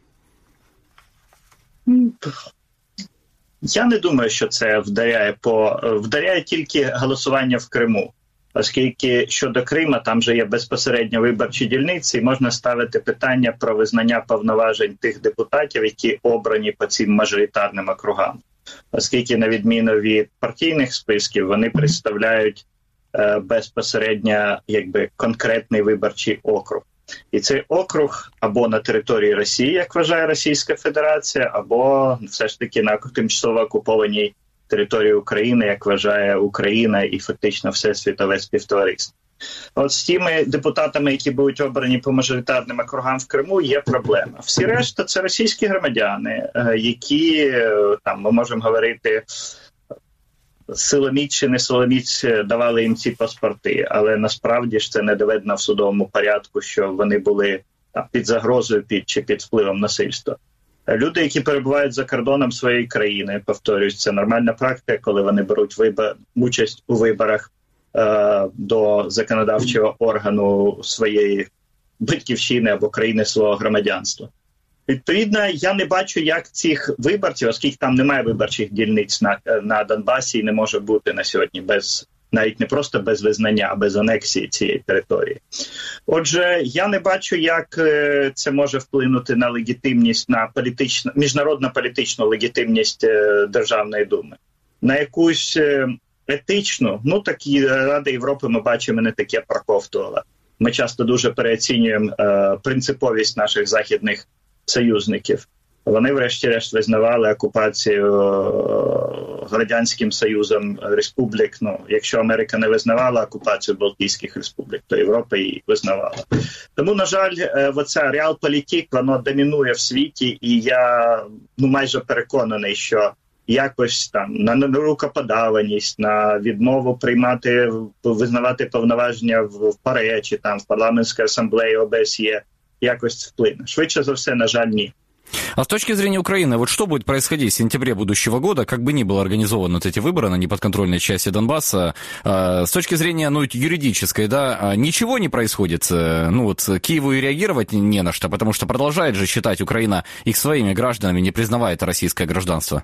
Я не думаю, що це вдаряє по вдаряє тільки голосування в Криму, оскільки щодо Крима там же є безпосередньо виборчі дільниці, і можна ставити питання про визнання повноважень тих депутатів, які обрані по цим мажоритарним округам, оскільки на відміну від партійних списків вони представляють е, безпосередньо якби конкретний виборчий округ. І цей округ або на території Росії, як вважає Російська Федерація, або все ж таки на тимчасово окупованій території України, як вважає Україна і фактично все світове співтовариство. От з тими депутатами, які будуть обрані по мажоритарним округам в Криму, є проблема. Всі решта – це російські громадяни, які, там, ми можемо говорити, силоміць чи не силоміць давали їм ці паспорти, але насправді ж це не доведено в судовому порядку, що вони були там, під загрозою під, чи під впливом насильства. Люди, які перебувають за кордоном своєї країни, повторюють, це нормальна практика, коли вони беруть вибор, участь у виборах е, до законодавчого органу своєї батьківщини або країни свого громадянства. Відповідно, я не бачу, як цих виборців, оскільки там немає виборчих дільниць на, на Донбасі і не може бути на сьогодні без, навіть не просто без визнання, а без анексії цієї території. Отже, я не бачу, як це може вплинути на легітимність, на політичну, міжнародну політичну легітимність Державної думи. На якусь етичну, ну такі Ради Європи ми бачимо не таке проковтувала. Ми часто дуже переоцінюємо е, принциповість наших західних союзників. Вони врешті-решт визнавали окупацію Радянським Союзом республік. Ну, якщо Америка не визнавала окупацію Балтійських республік, то Європа її визнавала. Тому, на жаль, оця реалполітик, воно домінує в світі, і я ну, майже переконаний, що якось там на рукоподаваність, на відмову приймати, визнавати повноваження в ПАРЕ чи там в парламентській асамблеї ОБСЄ якось вплине. Швидше за все, на жаль, ні. А с точки зрения Украины, вот что будет происходить в сентябре будущего года, как бы ни было организованы вот эти выборы на неподконтрольной части Донбасса, э, с точки зрения, ну, юридической, да, ничего не происходит, ну, вот, Киеву и реагировать не на что, потому что продолжает же считать Украина их своими гражданами, не признавая российское гражданство.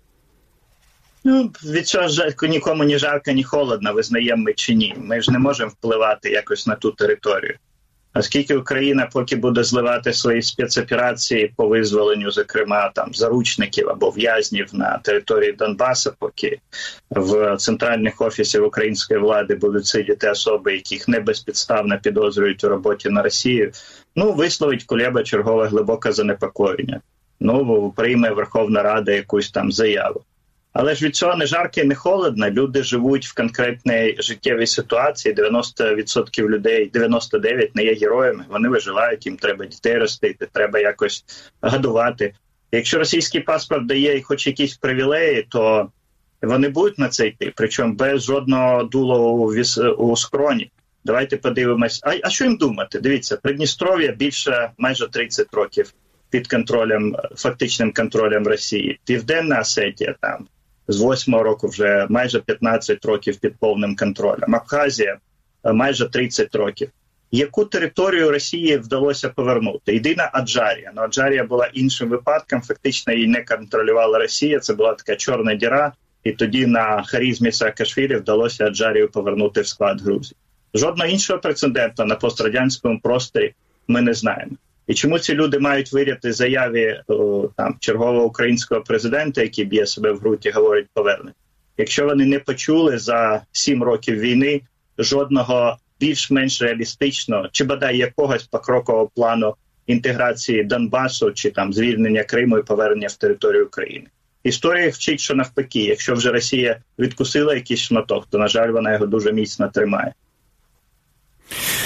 Ну, від цього жарко нікому ні жарко, ні холодно, визнаємо ми чи ні. Ми ж не можемо впливати якось на ту територію. Оскільки Україна поки буде зливати свої спецоперації по визволенню, зокрема, там, заручників або в'язнів на території Донбасу, поки в центральних офісах української влади будуть сидіти особи, яких не безпідставно підозрюють у роботі на Росію, ну, висловить Кулеба чергове глибоке занепокоєння. Ну, прийме Верховна Рада якусь там заяву. Але ж від цього не жарко і не холодно. Люди живуть в конкретній життєвій ситуації. дев'яносто відсотків людей, дев'яносто дев'ять відсотків не є героями. Вони виживають, їм треба дітей ростити, треба якось годувати. Якщо російський паспорт дає хоч якісь привілеї, то вони будуть на це йти. Причому без жодного дула у, віс... у скроні. Давайте подивимось. А, а що їм думати? Дивіться, Придністров'я більше майже тридцять років під контролем, фактичним контролем Росії. Південна Осетія там з восьмого року вже майже п'ятнадцять років під повним контролем. Абхазія майже тридцять років. Яку територію Росії вдалося повернути? Єдина Аджарія. Ну, Аджарія була іншим випадком, фактично її не контролювала Росія, це була така чорна діра, і тоді на харизмі Саакашвілі вдалося Аджарію повернути в склад Грузії. Жодного іншого прецеденту на пострадянському просторі ми не знаємо. І чому ці люди мають виряти заяві о, там, чергового українського президента, який б'є себе в грудь і говорить повернення? Якщо вони не почули за сім років війни жодного більш-менш реалістичного, чи бодай якогось покрокового плану інтеграції Донбасу, чи там звільнення Криму і повернення в територію України. Історія вчить, що навпаки, якщо вже Росія відкусила якийсь шматок, то, на жаль, вона його дуже міцно тримає.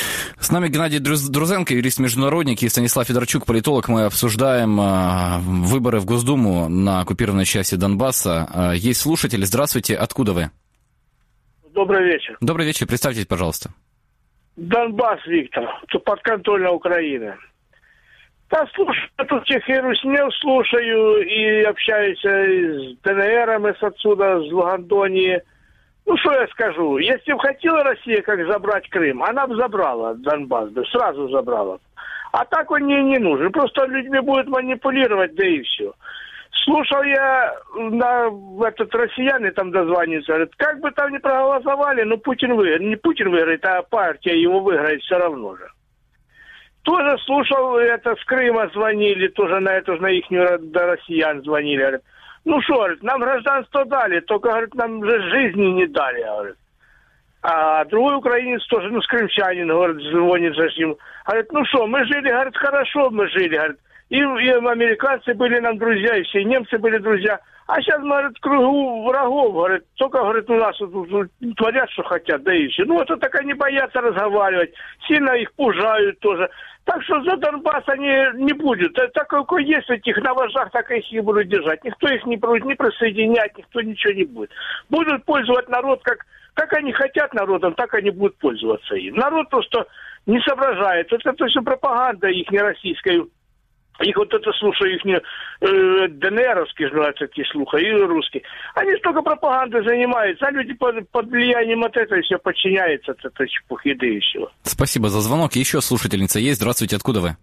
С нами Геннадий Друзенко, юрист-международник, и Станислав Федорчук, политолог. Мы обсуждаем э, выборы в Госдуму на оккупированной части Донбасса. Э, есть слушатели. Здравствуйте. Откуда вы? Добрый вечер. Добрый вечер. Представьтесь, пожалуйста. Донбасс, Виктор. Тут подконтрольная Украина. Да, слушаю, я тут всех и руснел слушаю, и общаюсь с ДНРом, и с отсюда, с Лугандонии. Ну, что я скажу? Если бы хотела Россия как забрать Крым, она бы забрала Донбасс, бы сразу забрала. А так он ей не нужен. Просто людьми будет манипулировать, да и все. Слушал я, на этот россияне там дозваниваются, говорят, как бы там ни проголосовали, но Путин выиграет. Не Путин выиграет, а партия его выиграет все равно же. Тоже слушал, это с Крыма звонили, тоже на эту же, на их, до россиян звонили, говорят, ну что, говорит, нам гражданство дали, только, говорит, нам же жизни не дали, говорит. А другой украинец тоже, ну, с крымчанин, говорит, звонит за ним, говорит, ну что, мы жили, говорит, хорошо мы жили, говорит, и, и американцы были нам друзья, и все немцы были друзья, а сейчас, говорит, кругу врагов, говорит, только, говорит, у нас тут творят, что хотят, да и все. Ну, вот так они боятся разговаривать, сильно их пужают тоже. Так что за Донбасс они не будут. Так как есть этих на вожжах, так их и будут держать. Никто их не будет не присоединять, никто ничего не будет. Будут пользовать народ, как, как они хотят народом, так они будут пользоваться им. Народ просто не соображает. Вот это все пропаганда их не российская. Их вот это, слушаю, их не э, ДНРовские, называются такие слуха, и русские. Они столько пропагандой занимаются, а люди под, под влиянием от этого все подчиняются, от этой чепухиды и все. Спасибо за звонок. Еще слушательница есть. Здравствуйте, откуда вы?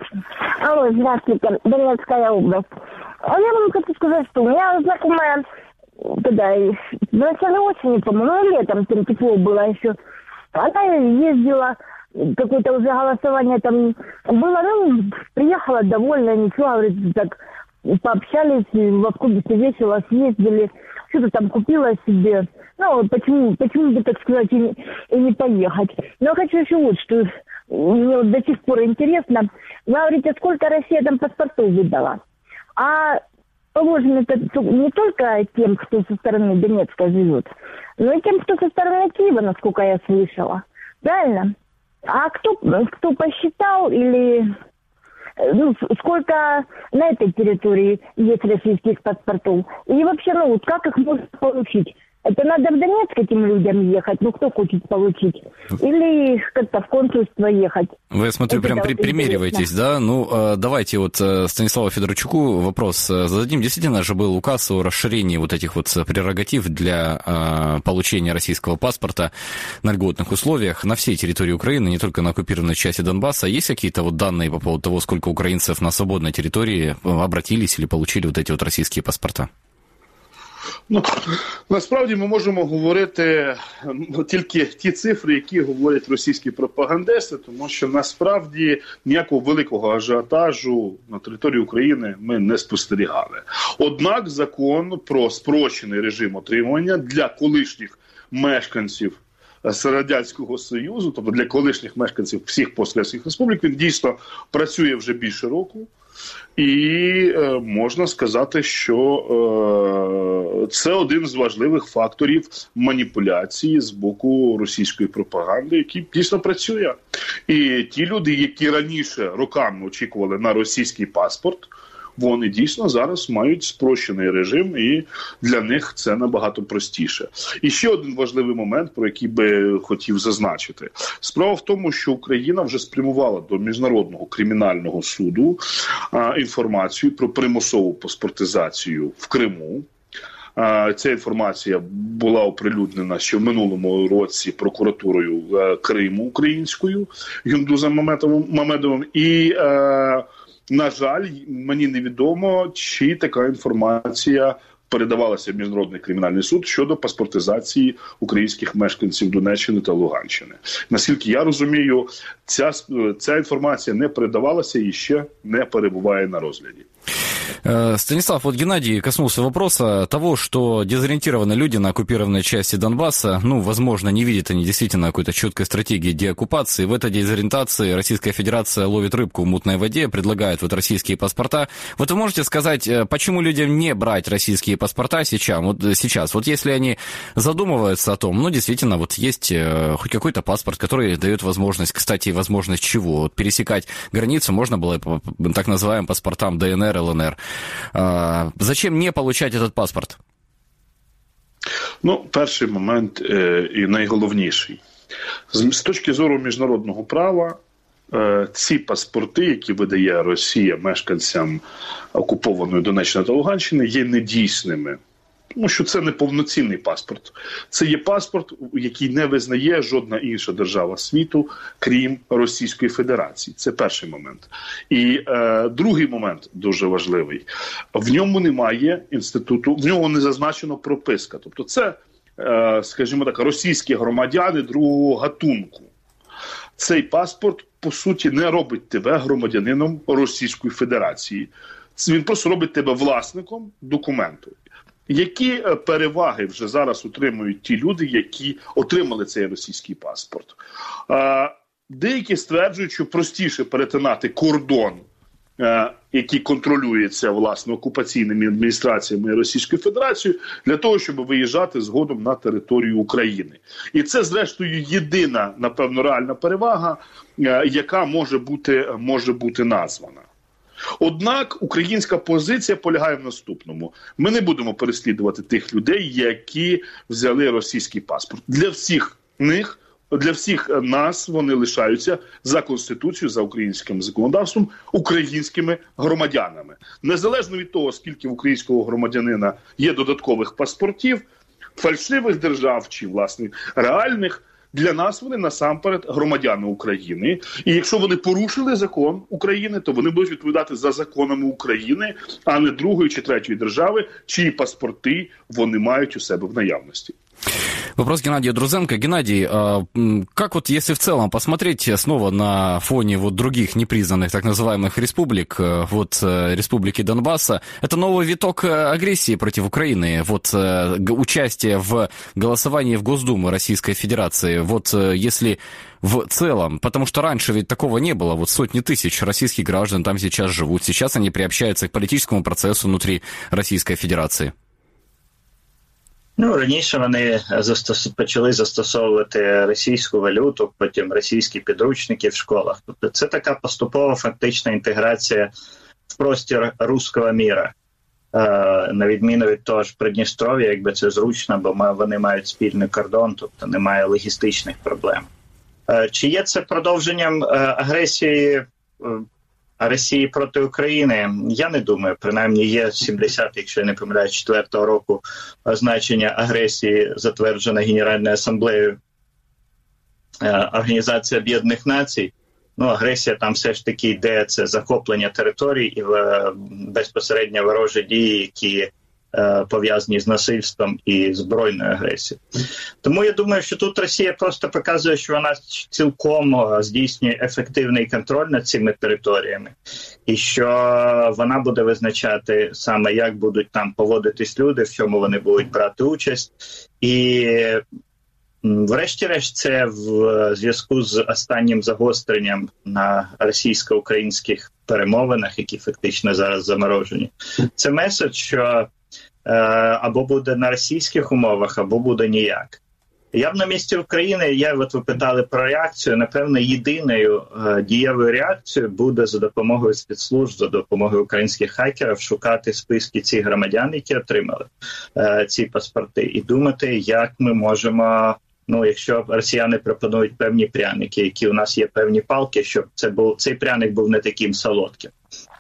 Алло, здравствуйте, Донецкая область. А я вам хочу сказать, что у меня знакомая, когда в начале осени, по-моему, летом там тепло было еще, она ездила, какое-то уже голосование там было, ну, приехала довольна, ничего, говорит, так пообщались, в автобусе весело съездили, что-то там купила себе. Ну, почему, почему бы, так сказать, и не, и не поехать. Но я хочу еще вот, что мне вот до сих пор интересно. Вы говорите, сколько Россия там паспортов выдала? А положено это не только тем, кто со стороны Донецка живет, но и тем, кто со стороны Киева, насколько я слышала. Правильно? А кто, кто посчитал или ну, сколько на этой территории есть российских паспортов? И вообще, ну, вот как их можно получить? Это надо в Донецк этим людям ехать, ну, кто хочет получить? Или как-то в консульство ехать? Вы, я смотрю, это прям при, примериваетесь, да? Ну, э, давайте вот э, Станиславу Федорчуку вопрос э, зададим. Действительно же был указ о расширении вот этих вот прерогатив для э, получения российского паспорта на льготных условиях на всей территории Украины, не только на оккупированной части Донбасса. Есть какие-то вот данные по поводу того, сколько украинцев на свободной территории обратились или получили вот эти вот российские паспорта? Ну, насправді ми можемо говорити тільки ті цифри, які говорять російські пропагандисти, тому що насправді ніякого великого ажіотажу на території України ми не спостерігали. Однак закон про спрощений режим отримання для колишніх мешканців Радянського Союзу, тобто для колишніх мешканців всіх пострадянських республік, він дійсно працює вже більше року. І е, можна сказати, що е, це один з важливих факторів маніпуляції з боку російської пропаганди, який дійсно працює. І ті люди, які раніше роками очікували на російський паспорт, вони дійсно зараз мають спрощений режим, і для них це набагато простіше. І ще один важливий момент, про який би хотів зазначити. Справа в тому, що Україна вже спрямувала до Міжнародного кримінального суду а, інформацію про примусову паспортизацію в Криму. А, ця інформація була оприлюднена ще в минулому році прокуратурою а, Криму українською Гюндузом Мамедовим. І а, на жаль, мені невідомо, чи така інформація передавалася в Міжнародний кримінальний суд щодо паспортизації українських мешканців Донеччини та Луганщини. Наскільки я розумію, ця, ця інформація не передавалася і ще не перебуває на розгляді. Станислав, вот Геннадий коснулся вопроса того, что дезориентированы люди на оккупированной части Донбасса, ну, возможно, не видят они действительно какой-то четкой стратегии деоккупации. В этой дезориентации Российская Федерация ловит рыбку в мутной воде, предлагает вот российские паспорта. Вот вы можете сказать, почему людям не брать российские паспорта сейчас? Вот сейчас, вот если они задумываются о том, ну, действительно, вот есть хоть какой-то паспорт, который дает возможность, кстати, возможность чего? Вот пересекать границу можно было по так называемым паспортам ДНР, ЛНР. А, зачем не получать этот паспорт? Ну, перший момент е, і найголовніший. З, з точки зору міжнародного права, е, ці паспорти, які видає Росія мешканцям окупованої Донеччини та Луганщини, є недійсними. Тому що це не повноцінний паспорт. Це є паспорт, який не визнає жодна інша держава світу, крім Російської Федерації. Це перший момент. І е, другий момент дуже важливий. В ньому немає інституту, в ньому не зазначено прописка. Тобто це, е, скажімо так, російські громадяни другого гатунку. Цей паспорт, по суті, не робить тебе громадянином Російської Федерації. Він просто робить тебе власником документу. Які переваги вже зараз отримують ті люди, які отримали цей російський паспорт? Деякі стверджують, що простіше перетинати кордон, який контролюється, власне, окупаційними адміністраціями Російської Федерації, для того, щоб виїжджати згодом на територію України. І це, зрештою, єдина, напевно, реальна перевага, яка може бути, може бути названа. Однак українська позиція полягає в наступному. Ми не будемо переслідувати тих людей, які взяли російський паспорт. Для всіх них, для всіх нас вони лишаються за Конституцією, за українським законодавством, українськими громадянами. Незалежно від того, скільки в українського громадянина є додаткових паспортів, фальшивих держав чи, власне, реальних, для нас вони насамперед громадяни України. І якщо вони порушили закон України, то вони будуть відповідати за законами України, а не другої чи третьої держави, чиї паспорти вони мають у себе в наявності. Вопрос Геннадия Друзенко. Геннадий, как вот если в целом посмотреть снова на фоне вот других непризнанных так называемых республик, вот республики Донбасса, это новый виток агрессии против Украины, вот участие в голосовании в Госдуму Российской Федерации, вот если в целом, потому что раньше ведь такого не было, вот сотни тысяч российских граждан там сейчас живут, сейчас они приобщаются к политическому процессу внутри Российской Федерации. Ну, раніше вони застос... почали застосовувати російську валюту, потім російські підручники в школах. Тобто це така поступова фактична інтеграція в простір руського міра. Е, на відміну від того ж Придністров'я, якби це зручно, бо ми, вони мають спільний кордон, тобто немає логістичних проблем. Е, чи є це продовженням е, агресії е, Росії проти України? Я не думаю. Принаймні є сімдесят, якщо я не помиляю, четвертого року значення агресії, затверджене Генеральною асамблеєю Організації Об'єднаних Націй. Ну, агресія там все ж таки йде, це захоплення територій і безпосередньо ворожі дії, які пов'язані з насильством і збройною агресією. Тому я думаю, що тут Росія просто показує, що вона цілком здійснює ефективний контроль над цими територіями, і що вона буде визначати саме, як будуть там поводитись люди, в чому вони будуть брати участь. І врешті-решт це в зв'язку з останнім загостренням на російсько-українських перемовинах, які фактично зараз заморожені. Це меседж, що або буде на російських умовах, або буде ніяк. Я б на місці України, я от ви питали про реакцію, напевно, єдиною е, дієвою реакцією буде за допомогою спецслужб, за допомогою українських хакерів шукати списки цих громадян, які отримали е, ці паспорти, і думати, як ми можемо, ну, якщо росіяни пропонують певні пряники, які у нас є певні палки, щоб це був, цей пряник був не таким солодким.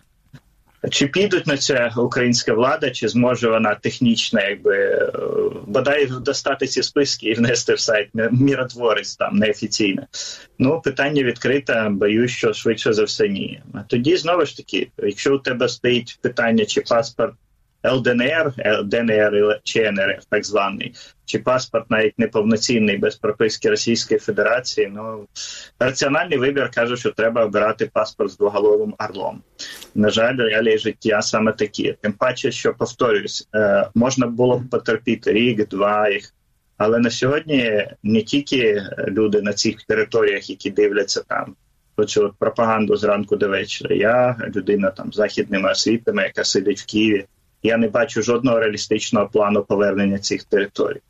Чи підуть на це українська влада, чи зможе вона технічно, якби, бодай достати ці списки і внести в сайт міротворець там, неофіційно? Ну, питання відкрите, боюсь, що швидше за все ні. А тоді, знову ж таки, якщо у тебе стоїть питання, чи паспорт ЛДНР, ДНР чи ен ер еф, так званий, чи паспорт навіть неповноцінний, без прописки Російської Федерації, ну, раціональний вибір каже, що треба обирати паспорт з двоголовим орлом. На жаль, реалії життя саме такі. Тим паче, що, повторюсь, можна було б потерпіти рік, два їх. Але на сьогодні не тільки люди на цих територіях, які дивляться там, оцю пропаганду зранку до вечора. Я людина там з західними освітами, яка сидить в Києві. Я не бачу жодного реалістичного плану повернення цих територій.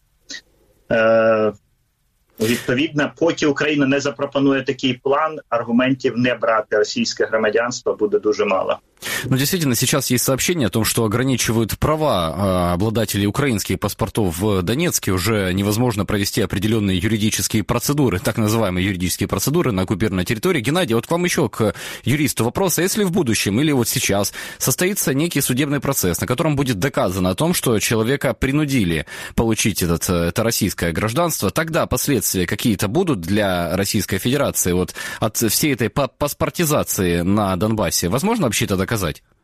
Е, відповідно, поки Україна не запропонує такий план, аргументів не брати російське громадянство буде дуже мало. Ну, действительно, сейчас есть сообщение о том, что ограничивают права э, обладателей украинских паспортов в Донецке. Уже невозможно провести определенные юридические процедуры, так называемые юридические процедуры на оккупированной территории. Геннадий, вот к вам еще, к юристу, вопрос. А если в будущем или вот сейчас состоится некий судебный процесс, на котором будет доказано о том, что человека принудили получить этот, это российское гражданство, тогда последствия какие-то будут для Российской Федерации вот от всей этой паспортизации на Донбассе? Возможно вообще это доказать?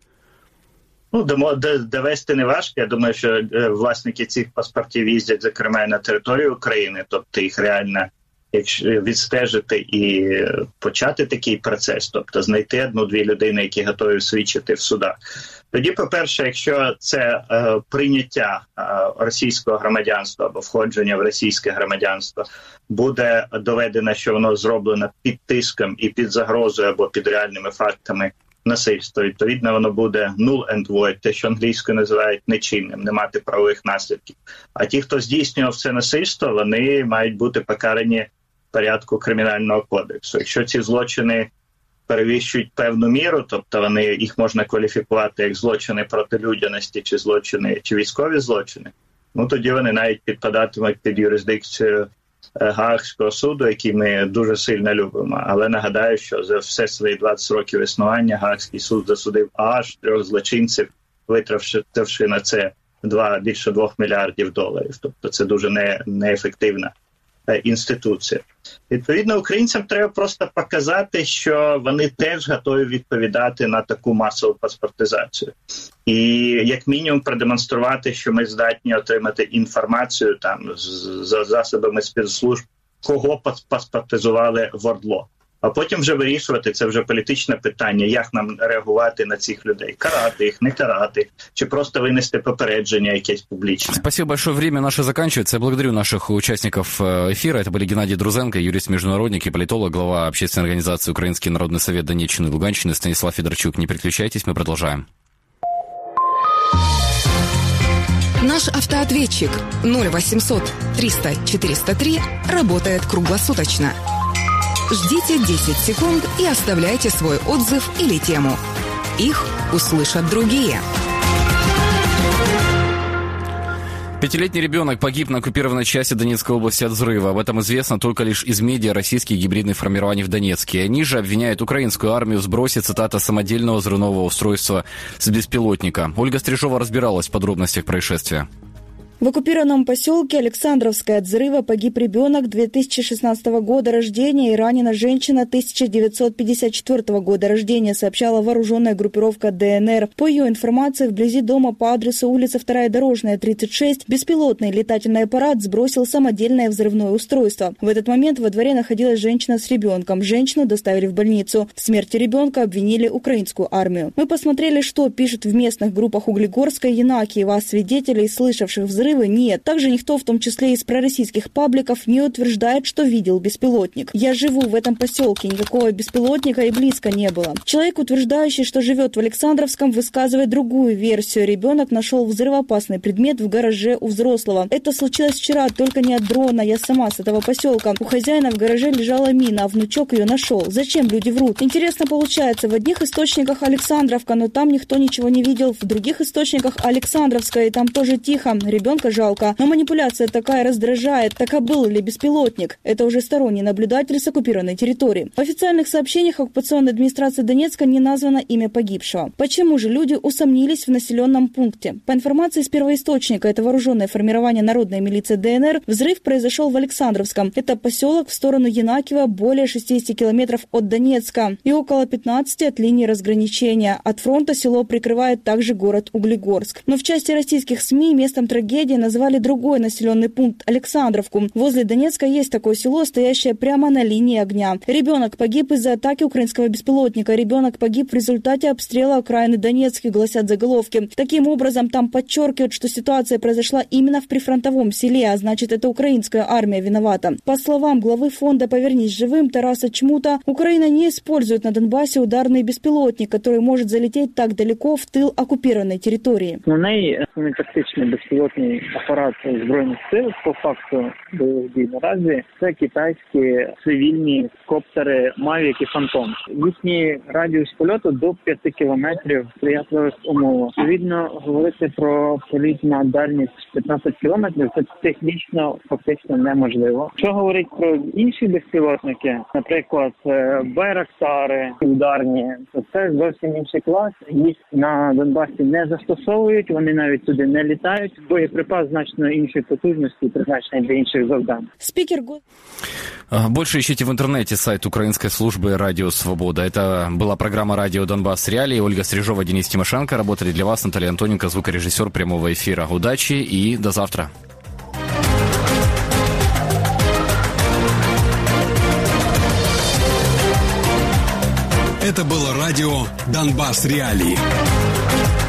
Ну, довести не важко. Я думаю, що власники цих паспортів їздять, зокрема, на територію України, тобто їх реально якщо відстежити і почати такий процес, тобто знайти одну-дві людини, які готові свідчити в судах. Тоді, по-перше, якщо це е, прийняття е, російського громадянства або входження в російське громадянство буде доведено, що воно зроблено під тиском і під загрозою або під реальними фактами насильства, відповідно, воно буде null and void, те, що англійською називають нечинним, не мати правових наслідків. А ті, хто здійснював це насильство, вони мають бути покарані в порядку Кримінального кодексу. Якщо ці злочини перевищують певну міру, тобто вони, їх можна кваліфікувати як злочини проти людяності, чи злочини, чи військові злочини, ну тоді вони навіть підпадатимуть під юрисдикцію Гаазького суду, який ми дуже сильно любимо. Але нагадаю, що за все свої двадцять років існування Гаазький суд засудив аж трьох злочинців, витративши на це два, більше двох мільярдів доларів. Тобто це дуже не, неефективна інституція. Відповідно, українцям треба просто показати, що вони теж готові відповідати на таку масову паспортизацію. І як мінімум продемонструвати, що ми здатні отримати інформацію там за засобами спецслужб, кого паспортизували в ОРДЛО. А потім вже вирішувати, це вже політичне питання, як нам реагувати на цих людей. Карати їх, не карати, чи просто вынести попередження якесь публичное. Спасибо большое. Время наше заканчивается. Я благодарю наших участников эфира. Это были Геннадий Друзенко, юрист-международник и политолог, глава общественной организации «Украинский народный совет» Донеччины и Луганщины, Станислав Федорчук. Не переключайтесь, мы продолжаем. Наш автоответчик ноль восемьсот триста четыреста три работает круглосуточно. Ждите десять секунд и оставляйте свой отзыв или тему. Их услышат другие. Пятилетний ребенок погиб на оккупированной части Донецкой области от взрыва. Об этом известно только лишь из медиа российских гибридных формирований в Донецке. Они же обвиняют украинскую армию в сбросе, цитата, самодельного взрывного устройства с беспилотника. Ольга Стрижова разбиралась в подробностях происшествия. В оккупированном поселке Александровское от взрыва погиб ребенок две тысячи шестнадцатого года рождения и ранена женщина тысяча девятьсот пятьдесят четвёртого года рождения, сообщала вооруженная группировка ДНР. По ее информации, вблизи дома по адресу улица вторая Дорожная, тридцать шесть, беспилотный летательный аппарат сбросил самодельное взрывное устройство. В этот момент во дворе находилась женщина с ребенком. Женщину доставили в больницу. В смерти ребенка обвинили украинскую армию. Мы посмотрели, что пишут в местных группах Углегорска и Янакиева. Свидетелей, слышавших взрыв, нет. Также никто, в том числе из пророссийских пабликов, не утверждает, что видел беспилотник. Я живу в этом поселке, никакого беспилотника и близко не было. Человек, утверждающий, что живет в Александровском, высказывает другую версию. Ребенок нашел взрывоопасный предмет в гараже у взрослого. Это случилось вчера, только не от дрона, я сама с этого поселка. У хозяина в гараже лежала мина, а внучок ее нашел. Зачем люди врут? Интересно получается, в одних источниках Александровка, но там никто ничего не видел, в других источниках Александровская, и там тоже тихо. Ребенка жалко, но манипуляция такая раздражает. Так а был ли беспилотник? Это уже сторонний наблюдатель с оккупированной территории. В официальных сообщениях оккупационной администрации Донецка не названо имя погибшего. Почему же люди усомнились в населенном пункте? По информации из первоисточника, это вооруженное формирование народной милиции ДНР, взрыв произошел в Александровском. Это поселок в сторону Янакиева, более шестидесяти километров от Донецка и около пятнадцати от линии разграничения. От фронта село прикрывает также город Углегорск. Но в части российских СМИ местом трагедии медиа назвали другой населенный пункт – Александровку. Возле Донецка есть такое село, стоящее прямо на линии огня. Ребенок погиб из-за атаки украинского беспилотника. Ребенок погиб в результате обстрела окраины Донецка, гласят заголовки. Таким образом, там подчеркивают, что ситуация произошла именно в прифронтовом селе, а значит, это украинская армия виновата. По словам главы фонда «Повернись живым» Тараса Чмута, Украина не использует на Донбассе ударный беспилотник, который может залететь так далеко в тыл оккупированной территории. Основний тактичний безпілотний апарат Збройних сил по факту бойових дій наразі це китайські цивільні коптери Mavic і Phantom. Їхній радіус польоту до п'яти кілометрів в сприятливих умовах. Відповідно, говорити про політ на дальність п'ятнадцять кілометрів це технічно фактично неможливо. Що говорить про інші безпілотники, наприклад, байрактари ударні, то це зовсім інший клас. Їх на Донбасі не застосовують, вони навіть туди не літають. Боєприпас значно іншої потужності, призначений для інших завдань. Спикер... Больше ищите в интернете сайт украинской службы «Радио Свобода». Это была программа «Радио Донбасс Реалии». Ольга Стрижова, Денис Тимошенко. Работали для вас Наталья Антоненко, звукорежиссер прямого эфира. Удачи и до завтра. Это было радио «Донбасс Реалии».